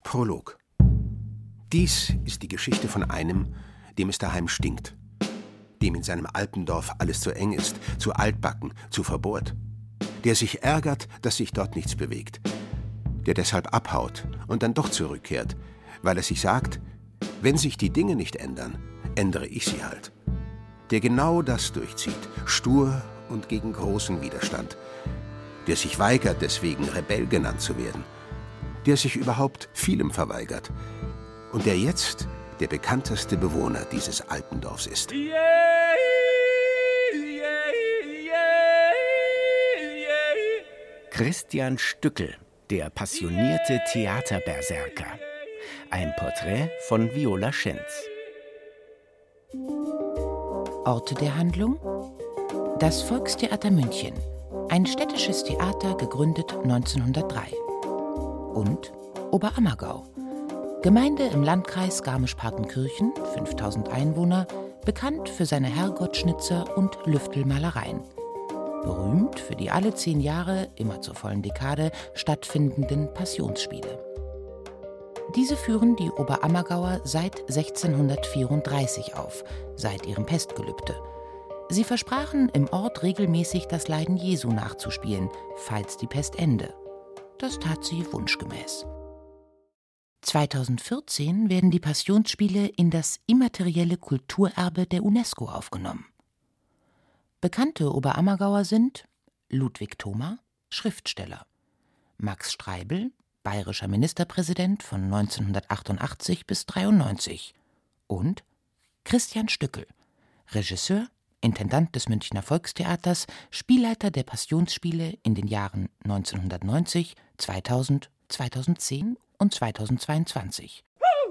Prolog. Dies ist die Geschichte von einem, dem es daheim stinkt. Dem in seinem Alpendorf alles zu eng ist, zu altbacken, zu verbohrt. Der sich ärgert, dass sich dort nichts bewegt. Der deshalb abhaut und dann doch zurückkehrt, weil er sich sagt, wenn sich die Dinge nicht ändern, ändere ich sie halt. Der genau das durchzieht, stur und gegen großen Widerstand. Der sich weigert, deswegen Rebell genannt zu werden. Der sich überhaupt vielem verweigert. Und der jetzt der bekannteste Bewohner dieses Alpendorfs ist. Christian Stückel, der passionierte Theaterberserker. Ein Porträt von Viola Schenz. Orte der Handlung: Das Volkstheater München, ein städtisches Theater, gegründet 1903. Und Oberammergau, Gemeinde im Landkreis Garmisch-Partenkirchen, 5000 Einwohner, bekannt für seine Herrgottschnitzer und Lüftelmalereien. Berühmt für die alle 10 Jahre, immer zur vollen Dekade, stattfindenden Passionsspiele. Diese führen die Oberammergauer seit 1634 auf, seit ihrem Pestgelübde. Sie versprachen, im Ort regelmäßig das Leiden Jesu nachzuspielen, falls die Pest ende. Das tat sie wunschgemäß. 2014 werden die Passionsspiele in das immaterielle Kulturerbe der UNESCO aufgenommen. Bekannte Oberammergauer sind Ludwig Thoma, Schriftsteller, Max Streibel, bayerischer Ministerpräsident von 1988 bis 1993 und Christian Stückel, Regisseur, Intendant des Münchner Volkstheaters, Spielleiter der Passionsspiele in den Jahren 1990, 2000, 2010 und 2022.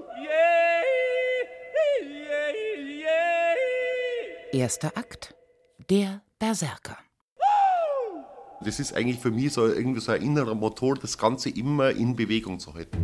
Erster Akt: Der Berserker. Das ist eigentlich für mich irgendwie so ein innerer Motor, das Ganze immer in Bewegung zu halten.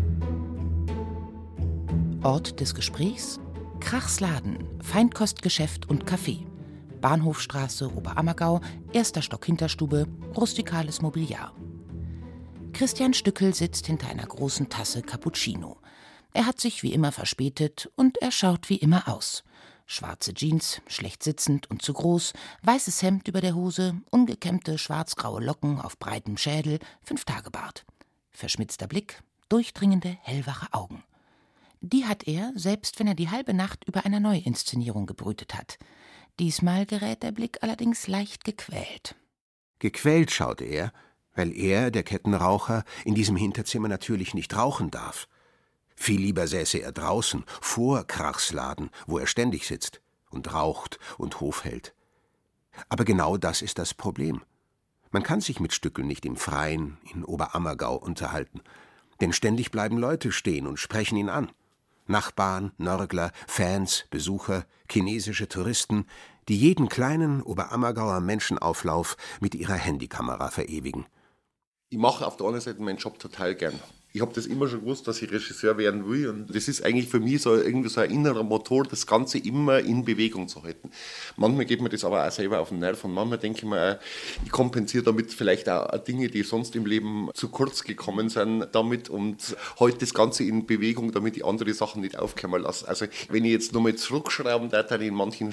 Ort des Gesprächs: Krachsladen, Feinkostgeschäft und Café. Bahnhofstraße, Oberammergau, 1. Stock Hinterstube, rustikales Mobiliar. Christian Stückel sitzt hinter einer großen Tasse Cappuccino. Er hat sich wie immer verspätet und er schaut wie immer aus. Schwarze Jeans, schlecht sitzend und zu groß, weißes Hemd über der Hose, ungekämmte schwarz-graue Locken auf breitem Schädel, 5-Tage-Bart. Verschmitzter Blick, durchdringende, hellwache Augen. Die hat er, selbst wenn er die halbe Nacht über einer Neuinszenierung gebrütet hat. Diesmal gerät der Blick allerdings leicht gequält. Gequält schaut er, weil er, der Kettenraucher, in diesem Hinterzimmer natürlich nicht rauchen darf. Viel lieber säße er draußen, vor Krachsladen, wo er ständig sitzt und raucht und Hof hält. Aber genau das ist das Problem. Man kann sich mit Stückel nicht im Freien in Oberammergau unterhalten, denn ständig bleiben Leute stehen und sprechen ihn an. Nachbarn, Nörgler, Fans, Besucher, chinesische Touristen, die jeden kleinen Oberammergauer Menschenauflauf mit ihrer Handykamera verewigen. Ich mache auf der anderen Seite meinen Job total gern. Ich habe das immer schon gewusst, dass ich Regisseur werden will, und das ist eigentlich für mich irgendwie so ein innerer Motor, das Ganze immer in Bewegung zu halten. Manchmal geht mir das aber auch selber auf den Nerv und manchmal denke ich mir, ich kompensiere damit vielleicht auch Dinge, die sonst im Leben zu kurz gekommen sind, damit und halte das Ganze in Bewegung, damit ich andere Sachen nicht aufkommen lasse. Also wenn ich jetzt nochmal zurückschrauben darf, dann in manchen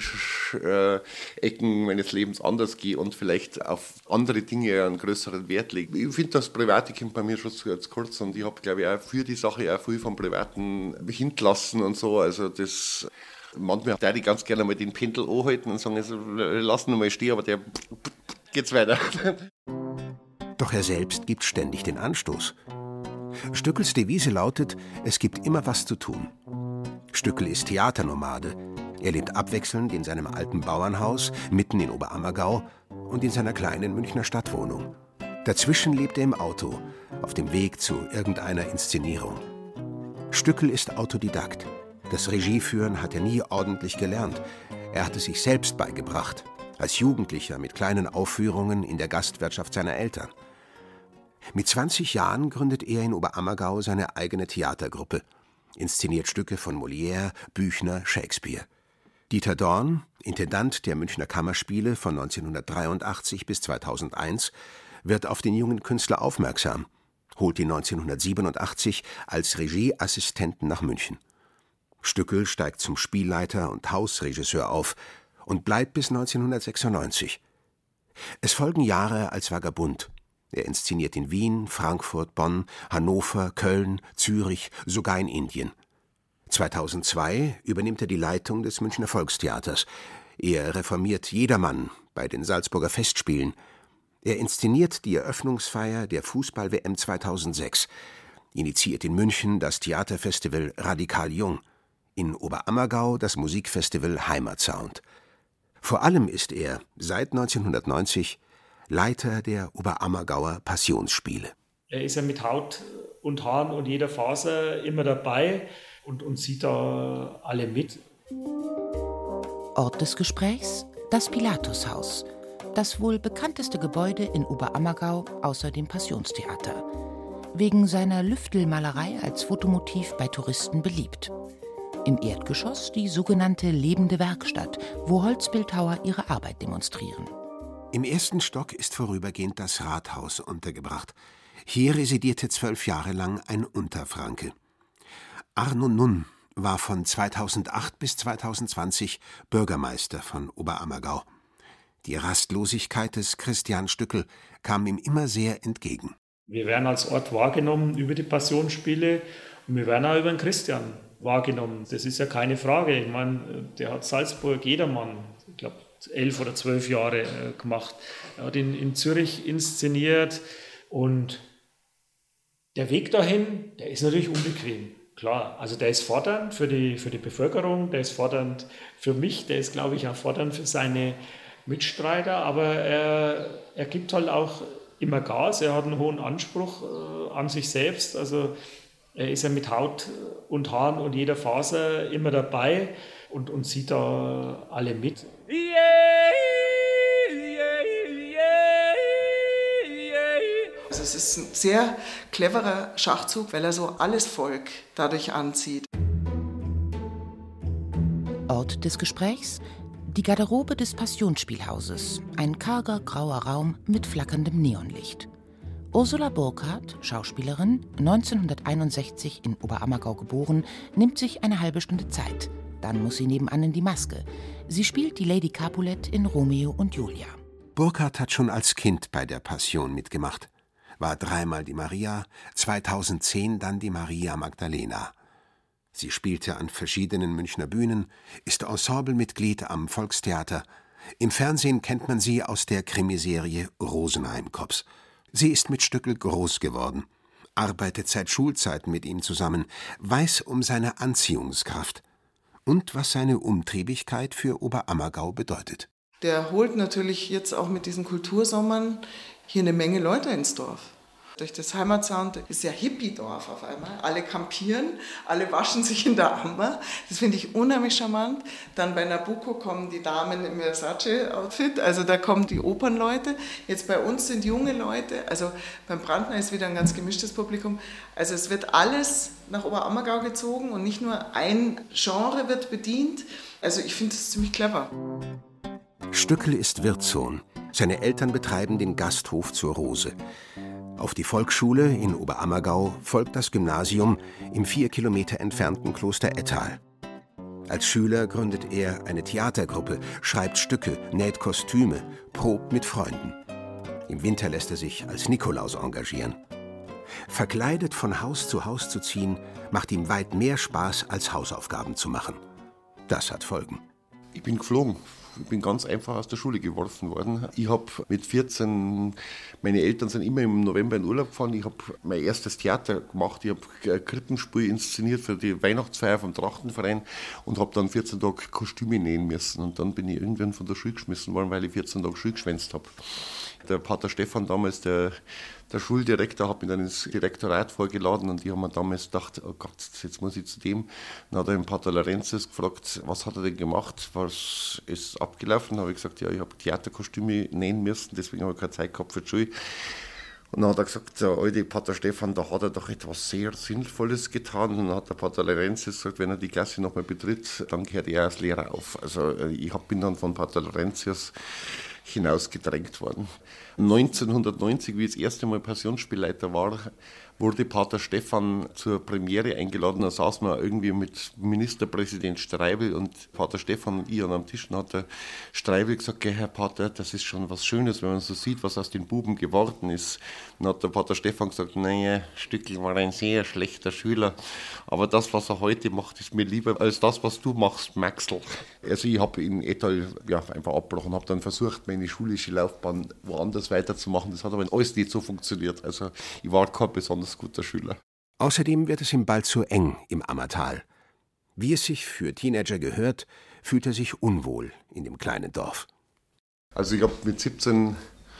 Ecken meines Lebens anders gehe und vielleicht auf andere Dinge einen größeren Wert lege. Ich finde, das Private kommt bei mir schon zu kurz und ich habe, glaube ich, auch für die Sache auch viel vom Privaten hingelassen und so. Also das, manchmal darf ich ganz gerne mal den Pendel anhalten und sagen, also, lass ihn mal stehen, aber der geht's weiter. Doch er selbst gibt ständig den Anstoß. Stückels Devise lautet, es gibt immer was zu tun. Stückel ist Theaternomade. Er lebt abwechselnd in seinem alten Bauernhaus, mitten in Oberammergau und in seiner kleinen Münchner Stadtwohnung. Dazwischen lebt er im Auto, auf dem Weg zu irgendeiner Inszenierung. Stückel ist Autodidakt. Das Regieführen hat er nie ordentlich gelernt. Er hat es sich selbst beigebracht, als Jugendlicher mit kleinen Aufführungen in der Gastwirtschaft seiner Eltern. Mit 20 Jahren gründet er in Oberammergau seine eigene Theatergruppe, inszeniert Stücke von Molière, Büchner, Shakespeare. Dieter Dorn, Intendant der Münchner Kammerspiele von 1983 bis 2001, wird auf den jungen Künstler aufmerksam. holt ihn 1987 als Regieassistenten nach München. Stückel steigt zum Spielleiter und Hausregisseur auf und bleibt bis 1996. Es folgen Jahre als Vagabund. Er inszeniert in Wien, Frankfurt, Bonn, Hannover, Köln, Zürich, sogar in Indien. 2002 übernimmt er die Leitung des Münchner Volkstheaters. Er reformiert Jedermann bei den Salzburger Festspielen. Er inszeniert die Eröffnungsfeier der Fußball-WM 2006, initiiert in München das Theaterfestival Radikal Jung, in Oberammergau das Musikfestival Heimatsound. Vor allem ist er seit 1990 Leiter der Oberammergauer Passionsspiele. Er ist ja mit Haut und Haaren und jeder Faser immer dabei und sieht da alle mit. Ort des Gesprächs: das Pilatushaus, das wohl bekannteste Gebäude in Oberammergau außer dem Passionstheater. Wegen seiner Lüftelmalerei als Fotomotiv bei Touristen beliebt. Im Erdgeschoss die sogenannte lebende Werkstatt, wo Holzbildhauer ihre Arbeit demonstrieren. Im ersten Stock ist vorübergehend das Rathaus untergebracht. Hier residierte 12 Jahre lang ein Unterfranke. Arno Nunn war von 2008 bis 2020 Bürgermeister von Oberammergau. Die Rastlosigkeit des Christian Stückel kam ihm immer sehr entgegen. Wir werden als Ort wahrgenommen über die Passionsspiele und wir werden auch über den Christian wahrgenommen. Das ist ja keine Frage. Ich meine, der hat Salzburg Jedermann, ich glaube, 11 oder 12 Jahre gemacht. Er hat ihn in Zürich inszeniert und der Weg dahin, der ist natürlich unbequem. Klar, also der ist fordernd für die Bevölkerung, der ist fordernd für mich, der ist, glaube ich, auch fordernd für seine Mitstreiter, aber er gibt halt auch immer Gas, er hat einen hohen Anspruch an sich selbst, also er ist ja mit Haut und Haaren und jeder Faser immer dabei und sieht da alle mit. Also es ist ein sehr cleverer Schachzug, weil er so alles Volk dadurch anzieht. Ort des Gesprächs: die Garderobe des Passionsspielhauses, ein karger grauer Raum mit flackerndem Neonlicht. Ursula Burkhardt, Schauspielerin, 1961 in Oberammergau geboren, nimmt sich eine halbe Stunde Zeit. Dann muss sie nebenan in die Maske. Sie spielt die Lady Capulet in Romeo und Julia. Burkhardt hat schon als Kind bei der Passion mitgemacht. War 3-mal die Maria, 2010 dann die Maria Magdalena. Sie spielte an verschiedenen Münchner Bühnen, ist Ensemblemitglied am Volkstheater. Im Fernsehen kennt man sie aus der Krimiserie Rosenheim-Cops. Sie ist mit Stückel groß geworden, arbeitet seit Schulzeiten mit ihm zusammen, weiß um seine Anziehungskraft und was seine Umtriebigkeit für Oberammergau bedeutet. Der holt natürlich jetzt auch mit diesen Kultursommern hier eine Menge Leute ins Dorf. Durch das Heimatsound ist ja Hippie-Dorf auf einmal. Alle campieren, alle waschen sich in der Amber. Das finde ich unheimlich charmant. Dann bei Nabucco kommen die Damen im Versace-Outfit, also da kommen die Opernleute. Jetzt bei uns sind junge Leute, also beim Brandner ist wieder ein ganz gemischtes Publikum. Also es wird alles nach Oberammergau gezogen und nicht nur ein Genre wird bedient. Also ich finde das ziemlich clever. Stückel ist Wirtssohn. Seine Eltern betreiben den Gasthof zur Rose. Auf die Volksschule in Oberammergau folgt das Gymnasium im 4 Kilometer entfernten Kloster Ettal. Als Schüler gründet er eine Theatergruppe, schreibt Stücke, näht Kostüme, probt mit Freunden. Im Winter lässt er sich als Nikolaus engagieren. Verkleidet von Haus zu ziehen, macht ihm weit mehr Spaß, als Hausaufgaben zu machen. Das hat Folgen. Ich bin geflogen. Ich bin ganz einfach aus der Schule geworfen worden. Ich habe mit 14, meine Eltern sind immer im November in Urlaub gefahren. Ich habe mein erstes Theater gemacht. Ich habe ein Krippenspiel inszeniert für die Weihnachtsfeier vom Trachtenverein und habe dann 14 Tage Kostüme nähen müssen. Und dann bin ich irgendwann von der Schule geschmissen worden, weil ich 14 Tage Schule geschwänzt habe. Der Pater Stefan damals, der Schuldirektor, hat mich dann ins Direktorat vorgeladen und ich habe mir damals gedacht, oh Gott, jetzt muss ich zu dem. Dann hat er den Pater Laurentius gefragt, was hat er denn gemacht, was ist abgelaufen. Dann habe ich gesagt, ja, ich habe Theaterkostüme nähen müssen, deswegen habe ich keine Zeit gehabt für die Schule. Und dann hat er gesagt, der alte Pater Stefan, da hat er doch etwas sehr Sinnvolles getan. Und dann hat der Pater Laurentius gesagt, wenn er die Klasse nochmal betritt, dann gehört er als Lehrer auf. Also ich bin dann von Pater Laurentius hinausgedrängt worden. 1990, wie ich das erste Mal Passionsspielleiter war, wurde Pater Stephan zur Premiere eingeladen. Da saßen wir irgendwie mit Ministerpräsident Streibel und Pater Stephan und ich am Tisch. Und hat der Streibel gesagt, Herr Pater, das ist schon was Schönes, wenn man so sieht, was aus den Buben geworden ist. Dann hat der Pater Stephan gesagt, naja, Stückl war ein sehr schlechter Schüler, aber das, was er heute macht, ist mir lieber als das, was du machst, Maxl. Also ich habe in Ettal einfach abgebrochen, habe dann versucht, meine schulische Laufbahn woanders weiterzumachen. Das hat aber alles nicht so funktioniert. Also ich war kein besonders guter Schüler. Außerdem wird es ihm bald zu eng im Ammertal. Wie es sich für Teenager gehört, fühlt er sich unwohl in dem kleinen Dorf. Also ich habe mit 17,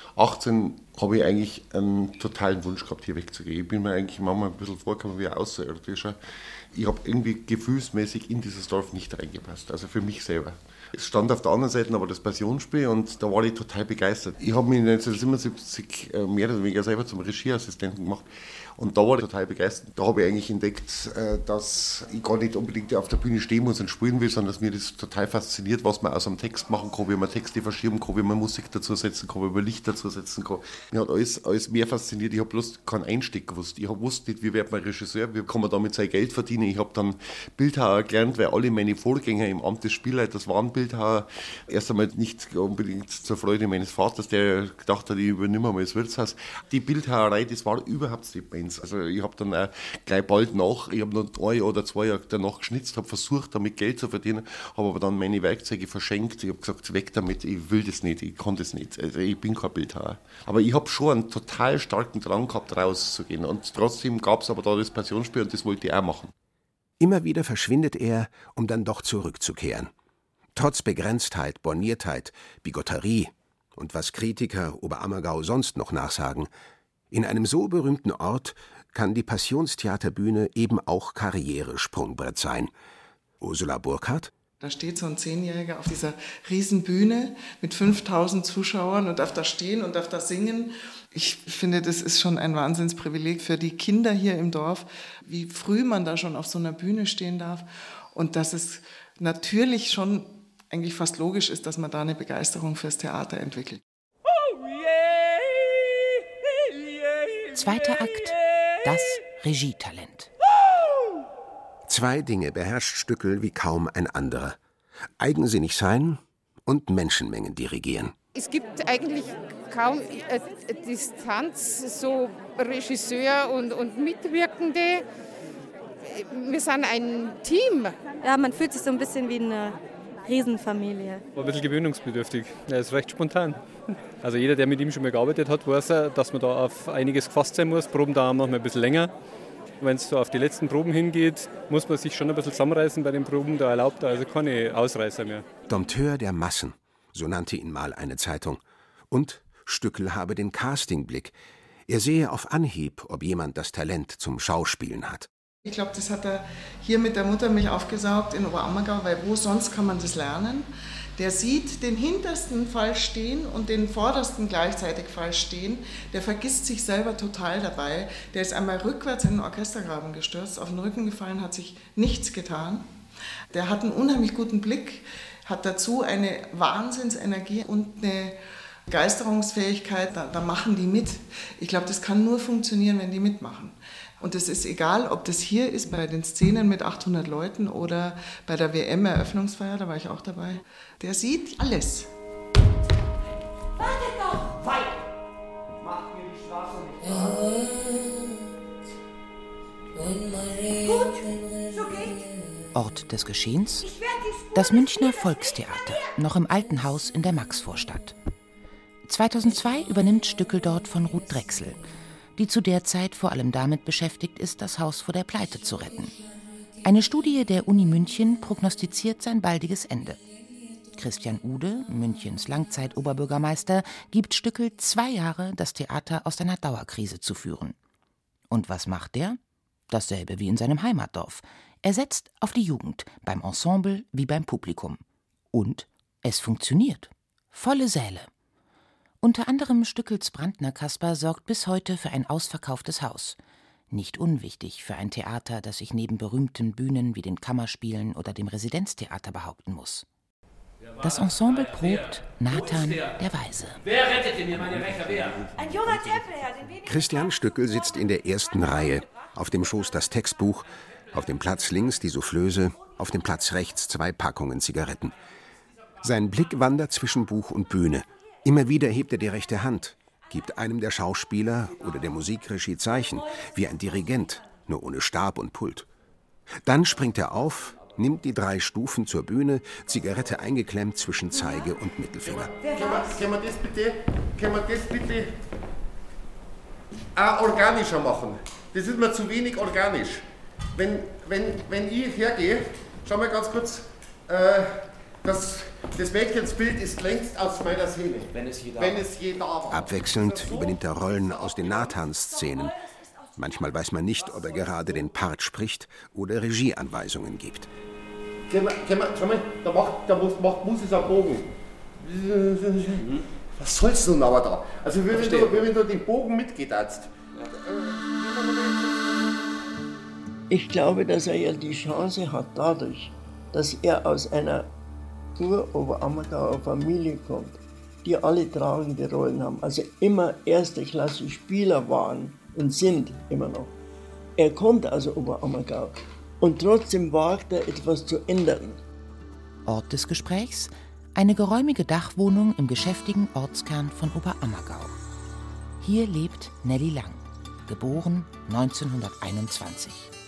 18 habe ich eigentlich einen totalen Wunsch gehabt, hier wegzugehen. Ich bin mir eigentlich manchmal ein bisschen vorgekommen wie ein Außerirdischer. Ich habe irgendwie gefühlsmäßig in dieses Dorf nicht reingepasst, also für mich selber. Es stand auf der anderen Seite aber das Passionsspiel und da war ich total begeistert. Ich habe mich 1977 mehr oder weniger selber zum Regieassistenten gemacht und da war ich total begeistert. Da habe ich eigentlich entdeckt, dass ich gar nicht unbedingt auf der Bühne stehen muss und spielen will, sondern dass mir das total fasziniert, was man aus einem Text machen kann, wie man Texte verschieben kann, wie man Musik dazu setzen kann, wie man Licht dazu setzen kann. Mir hat alles mehr fasziniert. Ich habe bloß keinen Einstieg gewusst. Ich wusste nicht, wie wird man Regisseur, wie kann man damit sein Geld verdienen. Ich habe dann Bildhauer gelernt, weil alle meine Vorgänger im Amt des Spielleiters waren Bildhauer. Erst einmal nicht unbedingt zur Freude meines Vaters, der gedacht hat, ich übernehme mal das Wirtshaus. Die Bildhauerei, das war überhaupt nicht meins. Also ich habe dann auch gleich bald ich habe noch 1 oder 2 Jahre danach geschnitzt, habe versucht, damit Geld zu verdienen, habe aber dann meine Werkzeuge verschenkt. Ich habe gesagt, weg damit, ich will das nicht, ich kann das nicht. Also ich bin kein Bildhauer. Aber ich habe schon einen total starken Drang gehabt, rauszugehen. Und trotzdem gab es aber da das Passionsspiel und das wollte ich auch machen. Immer wieder verschwindet er, um dann doch zurückzukehren. Trotz Begrenztheit, Borniertheit, Bigotterie und was Kritiker Oberammergau sonst noch nachsagen, in einem so berühmten Ort kann die Passionstheaterbühne eben auch Karrieresprungbrett sein. Ursula Burkhardt? Da steht so ein 10-Jähriger auf dieser Riesenbühne mit 5000 Zuschauern und darf da stehen und darf da singen. Ich finde, das ist schon ein Wahnsinnsprivileg für die Kinder hier im Dorf, wie früh man da schon auf so einer Bühne stehen darf. Und dass es natürlich schon eigentlich fast logisch ist, dass man da eine Begeisterung fürs Theater entwickelt. Zweiter Akt, das Regietalent. 2 Dinge beherrscht Stückl wie kaum ein anderer. Eigensinnig und Menschenmengen dirigieren. Es gibt eigentlich kaum Distanz, so Regisseur und Mitwirkende. Wir sind ein Team. Ja, man fühlt sich so ein bisschen wie eine Riesenfamilie. Ein bisschen gewöhnungsbedürftig. Er ist recht spontan. Also jeder, der mit ihm schon mal gearbeitet hat, weiß, dass man da auf einiges gefasst sein muss. Proben dauern manchmal ein bisschen länger. Wenn es so auf die letzten Proben hingeht, muss man sich schon ein bisschen zusammenreißen bei den Proben. Da erlaubt er also keine Ausreißer mehr. Dompteur der Massen, so nannte ihn mal eine Zeitung. Und Stückl habe den Castingblick. Er sehe auf Anhieb, ob jemand das Talent zum Schauspielen hat. Ich glaube, das hat er hier mit der Muttermilch aufgesaugt in Oberammergau, weil wo sonst kann man das lernen? Der sieht den hintersten falsch stehen und den vordersten gleichzeitig falsch stehen. Der vergisst sich selber total dabei. Der ist einmal rückwärts in den Orchestergraben gestürzt, auf den Rücken gefallen, hat sich nichts getan. Der hat einen unheimlich guten Blick, hat dazu eine Wahnsinnsenergie und eine Begeisterungsfähigkeit. Da machen die mit. Ich glaube, das kann nur funktionieren, wenn die mitmachen. Und es ist egal, ob das hier ist, bei den Szenen mit 800 Leuten oder bei der WM-Eröffnungsfeier, da war ich auch dabei. Der sieht alles. Wartet doch! Weiter! Macht mir die Straße nicht frei. Gut, so geht's. Ort des Geschehens? Das Münchner Volkstheater, noch im alten Haus in der Maxvorstadt. 2002 übernimmt Stückl dort von Ruth Drechsel, die zu der Zeit vor allem damit beschäftigt ist, das Haus vor der Pleite zu retten. Eine Studie der Uni München prognostiziert sein baldiges Ende. Christian Ude, Münchens Langzeitoberbürgermeister, gibt Stückl 2 Jahre, das Theater aus einer Dauerkrise zu führen. Und was macht er? Dasselbe wie in seinem Heimatdorf. Er setzt auf die Jugend, beim Ensemble wie beim Publikum. Und es funktioniert. Volle Säle. Unter anderem Stückls Brandner Kasper sorgt bis heute für ein ausverkauftes Haus. Nicht unwichtig für ein Theater, das sich neben berühmten Bühnen wie den Kammerspielen oder dem Residenztheater behaupten muss. Das Ensemble probt Nathan der Weise. Wer rettete mir meine Recher? Wer? Ein junger Tempelherr, den wenigen... Christian Stückel sitzt in der ersten Reihe. Auf dem Schoß das Textbuch, auf dem Platz links die Soufflöse, auf dem Platz rechts 2 Packungen Zigaretten. Sein Blick wandert zwischen Buch und Bühne. Immer wieder hebt er die rechte Hand, gibt einem der Schauspieler oder der Musikregie Zeichen, wie ein Dirigent, nur ohne Stab und Pult. Dann springt er auf, nimmt die 3 Stufen zur Bühne, Zigarette eingeklemmt zwischen Zeige und Mittelfinger. Können wir das bitte auch organischer machen? Das ist mir zu wenig organisch. Wenn ich hergehe, schau mal ganz kurz, das Mädchensbild ist längst aus meiner Seele. Wenn es je da war. Abwechselnd übernimmt er Rollen aus den Nathan-Szenen. Manchmal weiß man nicht, ob er gerade den Part spricht oder Regieanweisungen gibt. Schau mal, da muss es einen Bogen. Was soll's nun aber da? Also wenn du den Bogen mitgetanzt. Ich glaube, dass er ja die Chance hat dadurch, dass er aus einer Ur-Oberammergauer Familie kommt, die alle tragende Rollen haben, also immer erste Klasse Spieler waren und sind immer noch. Er kommt aus Oberammergau und trotzdem wagt er, etwas zu ändern. Ort des Gesprächs: eine geräumige Dachwohnung im geschäftigen Ortskern von Oberammergau. Hier lebt Nelly Lang, geboren 1921.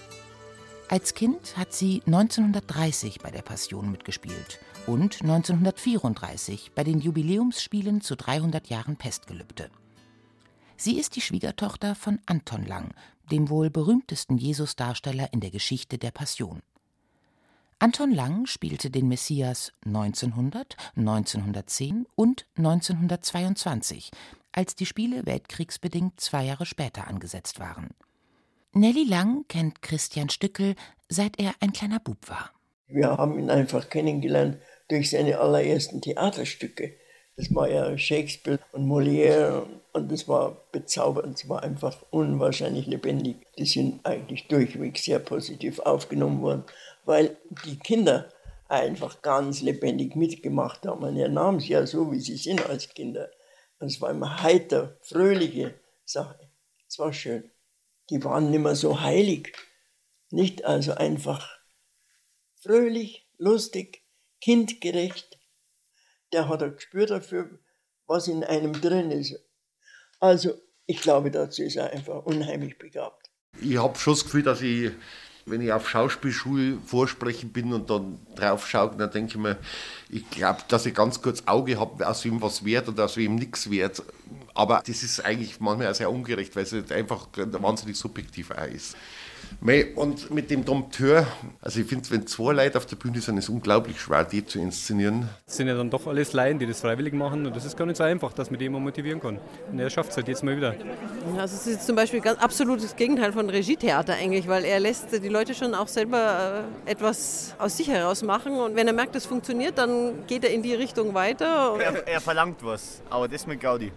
Als Kind hat sie 1930 bei der Passion mitgespielt und 1934 bei den Jubiläumsspielen zu 300 Jahren Pestgelübde. Sie ist die Schwiegertochter von Anton Lang, dem wohl berühmtesten Jesusdarsteller in der Geschichte der Passion. Anton Lang spielte den Messias 1900, 1910 und 1922, als die Spiele weltkriegsbedingt 2 Jahre später angesetzt waren. Nelly Lang kennt Christian Stückel, seit er ein kleiner Bub war. Wir haben ihn einfach kennengelernt durch seine allerersten Theaterstücke. Das war ja Shakespeare und Molière und das war bezaubernd, es war einfach unwahrscheinlich lebendig. Die sind eigentlich durchweg sehr positiv aufgenommen worden, weil die Kinder einfach ganz lebendig mitgemacht haben. Und er nahm sie ja so, wie sie sind als Kinder. Und es war immer heiter, fröhliche Sache. Es war schön. Die waren nicht mehr so heilig. Nicht also einfach fröhlich, lustig, kindgerecht. Der hat ein Gespür dafür, was in einem drin ist. Also ich glaube, dazu ist er einfach unheimlich begabt. Ich habe schon das Gefühl, dass ich, wenn ich auf Schauspielschule vorsprechen bin und dann drauf schaue, dann denke ich mir, ich glaube, dass ich ganz kurz Auge habe, aus wem was wird oder aus wem nichts wird. Aber das ist eigentlich manchmal auch sehr ungerecht, weil es einfach wahnsinnig subjektiv auch ist. Und mit dem Dompteur, also ich finde, wenn 2 Leute auf der Bühne sind, ist es unglaublich schwer, die zu inszenieren. Das sind ja dann doch alles Laien, die das freiwillig machen und das ist gar nicht so einfach, dass man die immer motivieren kann. Und er schafft es halt jetzt mal wieder. Also es ist zum Beispiel ganz absolutes Gegenteil von Regietheater eigentlich, weil er lässt die Leute schon auch selber etwas aus sich heraus machen und wenn er merkt, das funktioniert, dann geht er in die Richtung weiter. Er verlangt was, aber das mit Gaudi.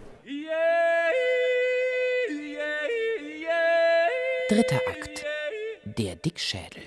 3. Akt: Der Dickschädel.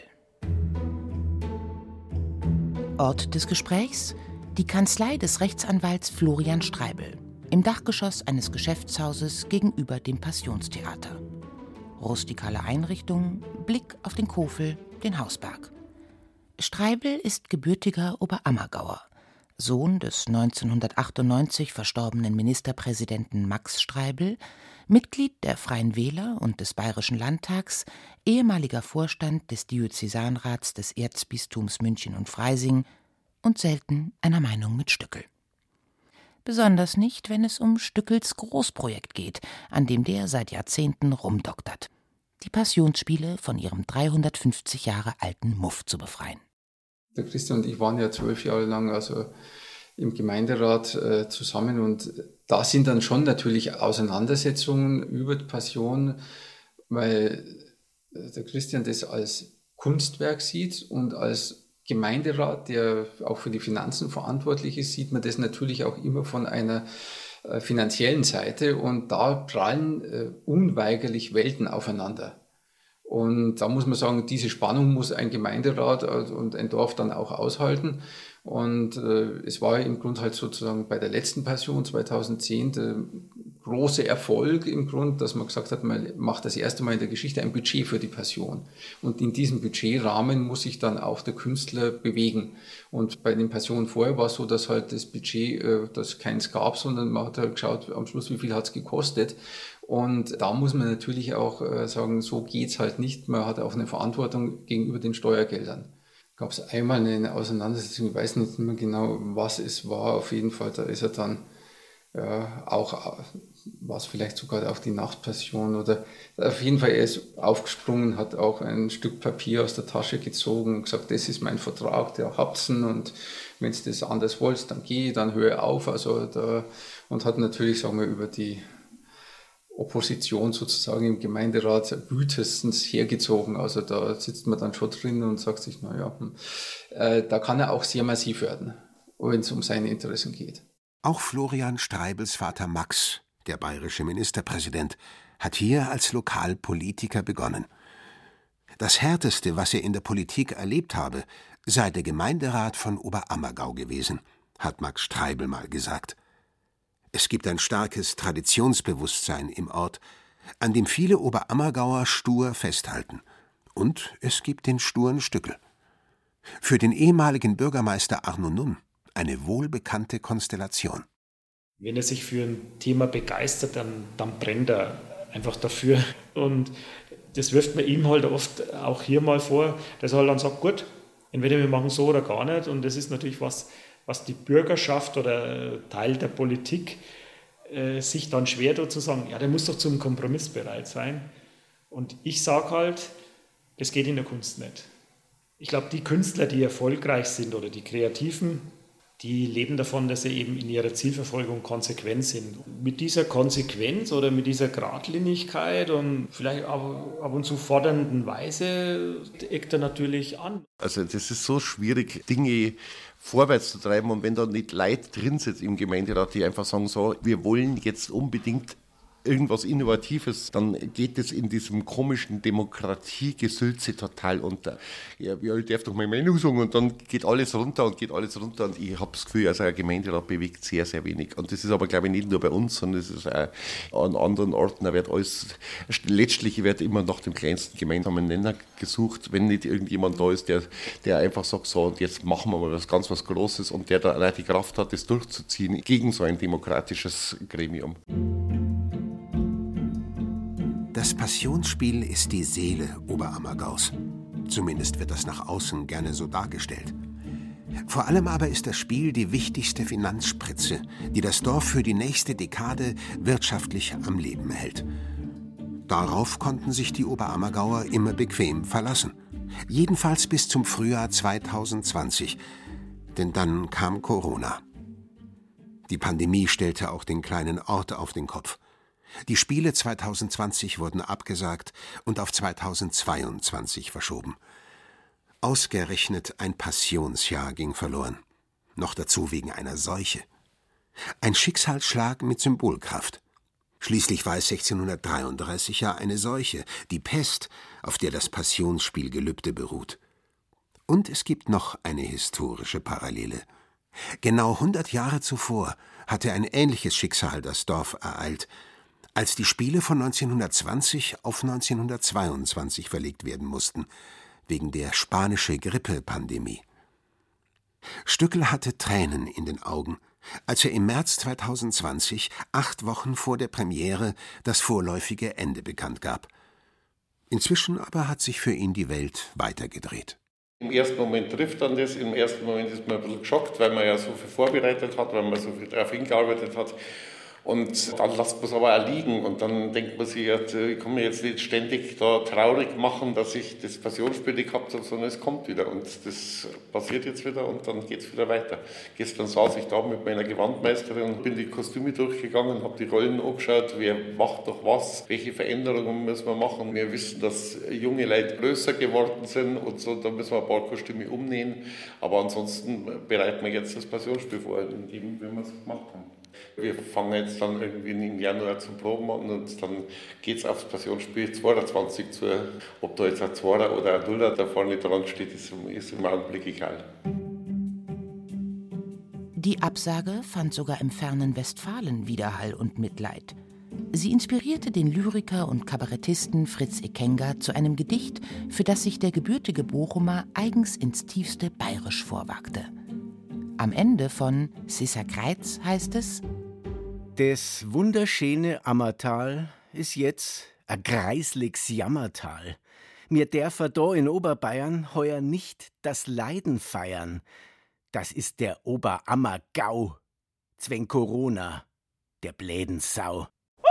Ort des Gesprächs: die Kanzlei des Rechtsanwalts Florian Streibel im Dachgeschoss eines Geschäftshauses gegenüber dem Passionstheater. Rustikale Einrichtung, Blick auf den Kofel, den Hausberg. Streibel ist gebürtiger Oberammergauer, Sohn des 1998 verstorbenen Ministerpräsidenten Max Streibel, Mitglied der Freien Wähler und des Bayerischen Landtags, ehemaliger Vorstand des Diözesanrats des Erzbistums München und Freising und selten einer Meinung mit Stückel. Besonders nicht, wenn es um Stückels Großprojekt geht, an dem der seit Jahrzehnten rumdoktert: die Passionsspiele von ihrem 350 Jahre alten Muff zu befreien. Der Christian und ich waren ja 12 Jahre lang im Gemeinderat zusammen und da sind dann schon natürlich Auseinandersetzungen über die Passion, weil der Christian das als Kunstwerk sieht und als Gemeinderat, der auch für die Finanzen verantwortlich ist, sieht man das natürlich auch immer von einer finanziellen Seite und da prallen unweigerlich Welten aufeinander. Und da muss man sagen, diese Spannung muss ein Gemeinderat und ein Dorf dann auch aushalten. Und es war im Grunde halt sozusagen bei der letzten Passion 2010 der große Erfolg im Grunde, dass man gesagt hat, man macht das erste Mal in der Geschichte ein Budget für die Passion. Und in diesem Budgetrahmen muss sich dann auch der Künstler bewegen. Und bei den Passionen vorher war es so, dass halt das Budget, dass keins gab, sondern man hat halt geschaut, am Schluss, wie viel hat es gekostet. Und da muss man natürlich auch sagen, so geht's halt nicht. Man hat auch eine Verantwortung gegenüber den Steuergeldern. Gab es einmal eine Auseinandersetzung, ich weiß nicht mehr genau, was es war. Auf jeden Fall, da ist er dann auch, war es vielleicht sogar auch die Nachtpassion oder auf jeden Fall, er ist aufgesprungen, hat auch ein Stück Papier aus der Tasche gezogen und gesagt, das ist mein Vertrag, der habt's und wenn ihr das anders wollt, dann geh, dann höre auf. Also da, und hat natürlich, sagen wir, über die Opposition sozusagen im Gemeinderat wütestens hergezogen. Also da sitzt man dann schon drin und sagt sich, naja, da kann er auch sehr massiv werden, wenn es um seine Interessen geht. Auch Florian Streibels Vater Max, der bayerische Ministerpräsident, hat hier als Lokalpolitiker begonnen. Das Härteste, was er in der Politik erlebt habe, sei der Gemeinderat von Oberammergau gewesen, hat Max Streibel mal gesagt. Es gibt ein starkes Traditionsbewusstsein im Ort, an dem viele Oberammergauer stur festhalten. Und es gibt den sturen Stückel. Für den ehemaligen Bürgermeister Arno Nunn eine wohlbekannte Konstellation. Wenn er sich für ein Thema begeistert, dann brennt er einfach dafür. Und das wirft man ihm halt oft auch hier mal vor, dass er halt dann sagt, gut, entweder wir machen so oder gar nicht. Und das ist natürlich was die Bürgerschaft oder Teil der Politik sich dann schwer tut zu sagen, ja, der muss doch zum Kompromiss bereit sein. Und ich sage halt, das geht in der Kunst nicht. Ich glaube, die Künstler, die erfolgreich sind oder die Kreativen, die leben davon, dass sie eben in ihrer Zielverfolgung konsequent sind. Mit dieser Konsequenz oder mit dieser Geradlinigkeit und vielleicht ab und zu fordernden Weise eckt er natürlich an. Also das ist so schwierig, Dinge vorwärts zu treiben, und wenn da nicht Leute drin sitzen im Gemeinderat, die einfach sagen, so, wir wollen jetzt unbedingt irgendwas Innovatives, dann geht es in diesem komischen Demokratiegesülze total unter. Ja, ich darf doch meine Meinung sagen, und dann geht alles runter und ich habe das Gefühl, also ein Gemeinderat bewegt sehr, sehr wenig. Und das ist aber, glaube ich, nicht nur bei uns, sondern es ist auch an anderen Orten, da wird alles, letztlich wird immer nach dem kleinsten gemeinsamen Nenner gesucht, wenn nicht irgendjemand da ist, der einfach sagt, so, und jetzt machen wir mal was Großes, und der da auch die Kraft hat, das durchzuziehen gegen so ein demokratisches Gremium. Das Passionsspiel ist die Seele Oberammergaus. Zumindest wird das nach außen gerne so dargestellt. Vor allem aber ist das Spiel die wichtigste Finanzspritze, die das Dorf für die nächste Dekade wirtschaftlich am Leben hält. Darauf konnten sich die Oberammergauer immer bequem verlassen. Jedenfalls bis zum Frühjahr 2020. Denn dann kam Corona. Die Pandemie stellte auch den kleinen Ort auf den Kopf. Die Spiele 2020 wurden abgesagt und auf 2022 verschoben. Ausgerechnet ein Passionsjahr ging verloren. Noch dazu wegen einer Seuche. Ein Schicksalsschlag mit Symbolkraft. Schließlich war es 1633 ja eine Seuche, die Pest, auf der das Passionsspielgelübde beruht. Und es gibt noch eine historische Parallele. Genau 100 Jahre zuvor hatte ein ähnliches Schicksal das Dorf ereilt, als die Spiele von 1920 auf 1922 verlegt werden mussten, wegen der spanischen Grippe-Pandemie. Stückel hatte Tränen in den Augen, als er im März 2020, 8 Wochen vor der Premiere, das vorläufige Ende bekannt gab. Inzwischen aber hat sich für ihn die Welt weitergedreht. Im ersten Moment trifft dann das, im ersten Moment ist man ein bisschen geschockt, weil man ja so viel vorbereitet hat, weil man so viel darauf hingearbeitet hat. Und dann lässt man es aber auch liegen, und dann denkt man sich, ich kann mir jetzt nicht ständig da traurig machen, dass ich das Passionsspiel nicht gehabt habe, sondern es kommt wieder, und das passiert jetzt wieder, und dann geht es wieder weiter. Gestern saß ich da mit meiner Gewandmeisterin und bin die Kostüme durchgegangen, habe die Rollen angeschaut, wer macht doch was, welche Veränderungen müssen wir machen. Wir wissen, dass junge Leute größer geworden sind und so, da müssen wir ein paar Kostüme umnähen, aber ansonsten bereiten wir jetzt das Passionsspiel vor, indem wir es gemacht haben. Wir fangen jetzt dann irgendwie im Januar zum Proben an, und dann geht es aufs Passionsspiel 22 zu. Ob da jetzt ein Zwarer oder ein Nuller da vorne dran steht, ist im Augenblick egal. Die Absage fand sogar im fernen Westfalen Widerhall und Mitleid. Sie inspirierte den Lyriker und Kabarettisten Fritz Ekenga zu einem Gedicht, für das sich der gebürtige Bochumer eigens ins tiefste Bayerisch vorwagte. Am Ende von Sissa Kreitz heißt es: Das wunderschöne Ammertal ist jetzt a greisligs Jammertal. Mir dürfer da in Oberbayern heuer nicht das Leiden feiern. Das ist der Oberammergau, zweng Corona, der bläden Sau.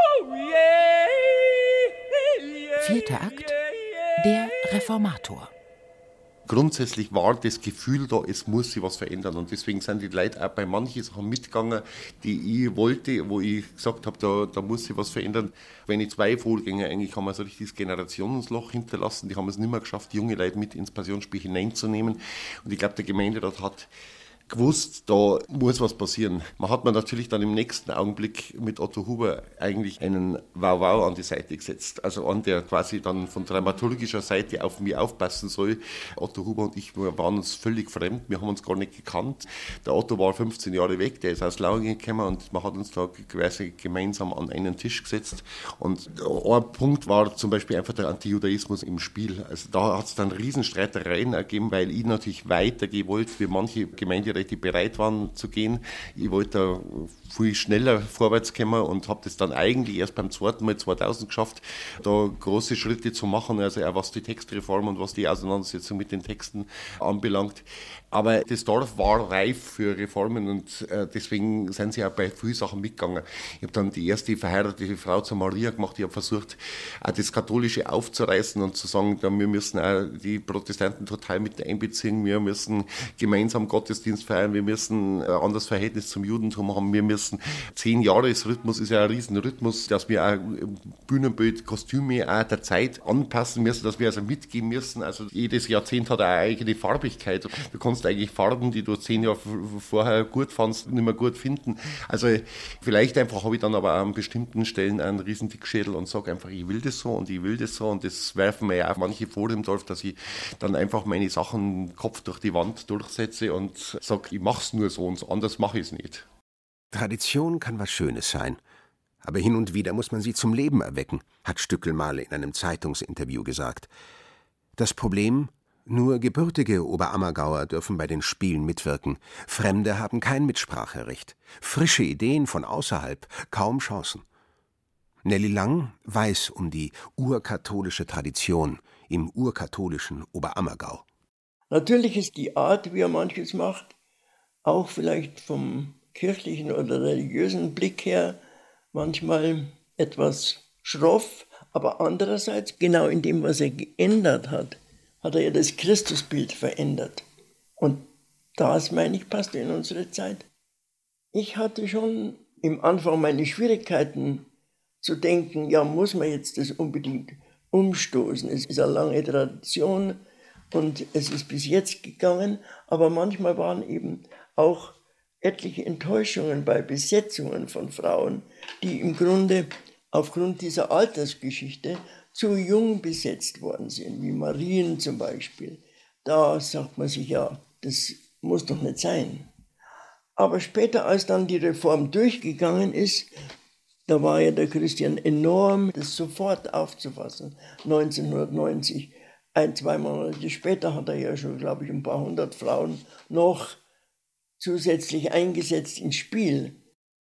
Vierter Akt, der Reformator. Grundsätzlich war das Gefühl da, es muss sich was verändern. Und deswegen sind die Leute auch bei manchen Sachen mitgegangen, die ich wollte, wo ich gesagt habe, da muss sich was verändern. Wenn ich 2 Vorgänger eigentlich haben wir so ein richtiges Generationsloch hinterlassen, die haben es nicht mehr geschafft, junge Leute mit ins Passionsspiel hineinzunehmen. Und ich glaube, der Gemeinderat hat gewusst, da muss was passieren. Man hat mir natürlich dann im nächsten Augenblick mit Otto Huber eigentlich einen Wow-Wow an die Seite gesetzt. Also an der quasi dann von dramaturgischer Seite auf mich aufpassen soll. Otto Huber und ich waren uns völlig fremd, wir haben uns gar nicht gekannt. Der Otto war 15 Jahre weg, der ist aus Lauingen gekommen und man hat uns da quasi gemeinsam an einen Tisch gesetzt. Und ein Punkt war zum Beispiel einfach der Antijudaismus im Spiel. Also da hat es dann Riesenstreitereien ergeben, weil ich natürlich weitergehen wollte, wie manche Gemeinderäte, die bereit waren zu gehen. Ich wollte da viel schneller vorwärts kommen und habe das dann eigentlich erst beim zweiten Mal 2000 geschafft, da große Schritte zu machen, also auch was die Textreform und was die Auseinandersetzung mit den Texten anbelangt. Aber das Dorf war reif für Reformen und deswegen sind sie auch bei vielen Sachen mitgegangen. Ich habe dann die erste verheiratete Frau zur Maria gemacht. Ich habe versucht, auch das Katholische aufzureißen und zu sagen, wir müssen auch die Protestanten total mit einbeziehen, wir müssen gemeinsam Gottesdienst feiern, wir müssen ein anderes Verhältnis zum Judentum haben, wir müssen 10-Jahres-Rhythmus ist ja ein Riesenrhythmus, dass wir auch Bühnenbild, Kostüme auch der Zeit anpassen müssen, dass wir also mitgehen müssen. Also jedes Jahrzehnt hat eine eigene Farbigkeit. Du kannst eigentlich Farben, die du 10 Jahre vorher gut fandst, nicht mehr gut finden. Also vielleicht einfach habe ich dann aber auch an bestimmten Stellen einen riesen Dickschädel und sage einfach, ich will das so und ich will das so und das werfen mir ja auch manche vor im Dorf, dass ich dann einfach meine Sachen Kopf durch die Wand durchsetze und sage, ich mache es nur so und so, anders mache ich es nicht. Tradition kann was Schönes sein, aber hin und wieder muss man sie zum Leben erwecken, hat Stückl mal in einem Zeitungsinterview gesagt. Das Problem: Nur gebürtige Oberammergauer dürfen bei den Spielen mitwirken. Fremde haben kein Mitspracherecht. Frische Ideen von außerhalb, kaum Chancen. Nelly Lang weiß um die urkatholische Tradition im urkatholischen Oberammergau. Natürlich ist die Art, wie er manches macht, auch vielleicht vom kirchlichen oder religiösen Blick her manchmal etwas schroff, aber andererseits, genau in dem, was er geändert hat, hat er ja das Christusbild verändert. Und das, meine ich, passt in unsere Zeit. Ich hatte schon im Anfang meine Schwierigkeiten zu denken, ja, muss man jetzt das unbedingt umstoßen? Es ist eine lange Tradition und es ist bis jetzt gegangen, aber manchmal waren eben auch etliche Enttäuschungen bei Besetzungen von Frauen, die im Grunde aufgrund dieser Altersgeschichte zu jung besetzt worden sind, wie Marien zum Beispiel. Da sagt man sich, ja, das muss doch nicht sein. Aber später, als dann die Reform durchgegangen ist, da war ja der Christian enorm, das sofort aufzufassen. 1990, 1-2 Monate später hat er ja schon, glaube ich, ein paar hundert Frauen noch zusätzlich eingesetzt ins Spiel.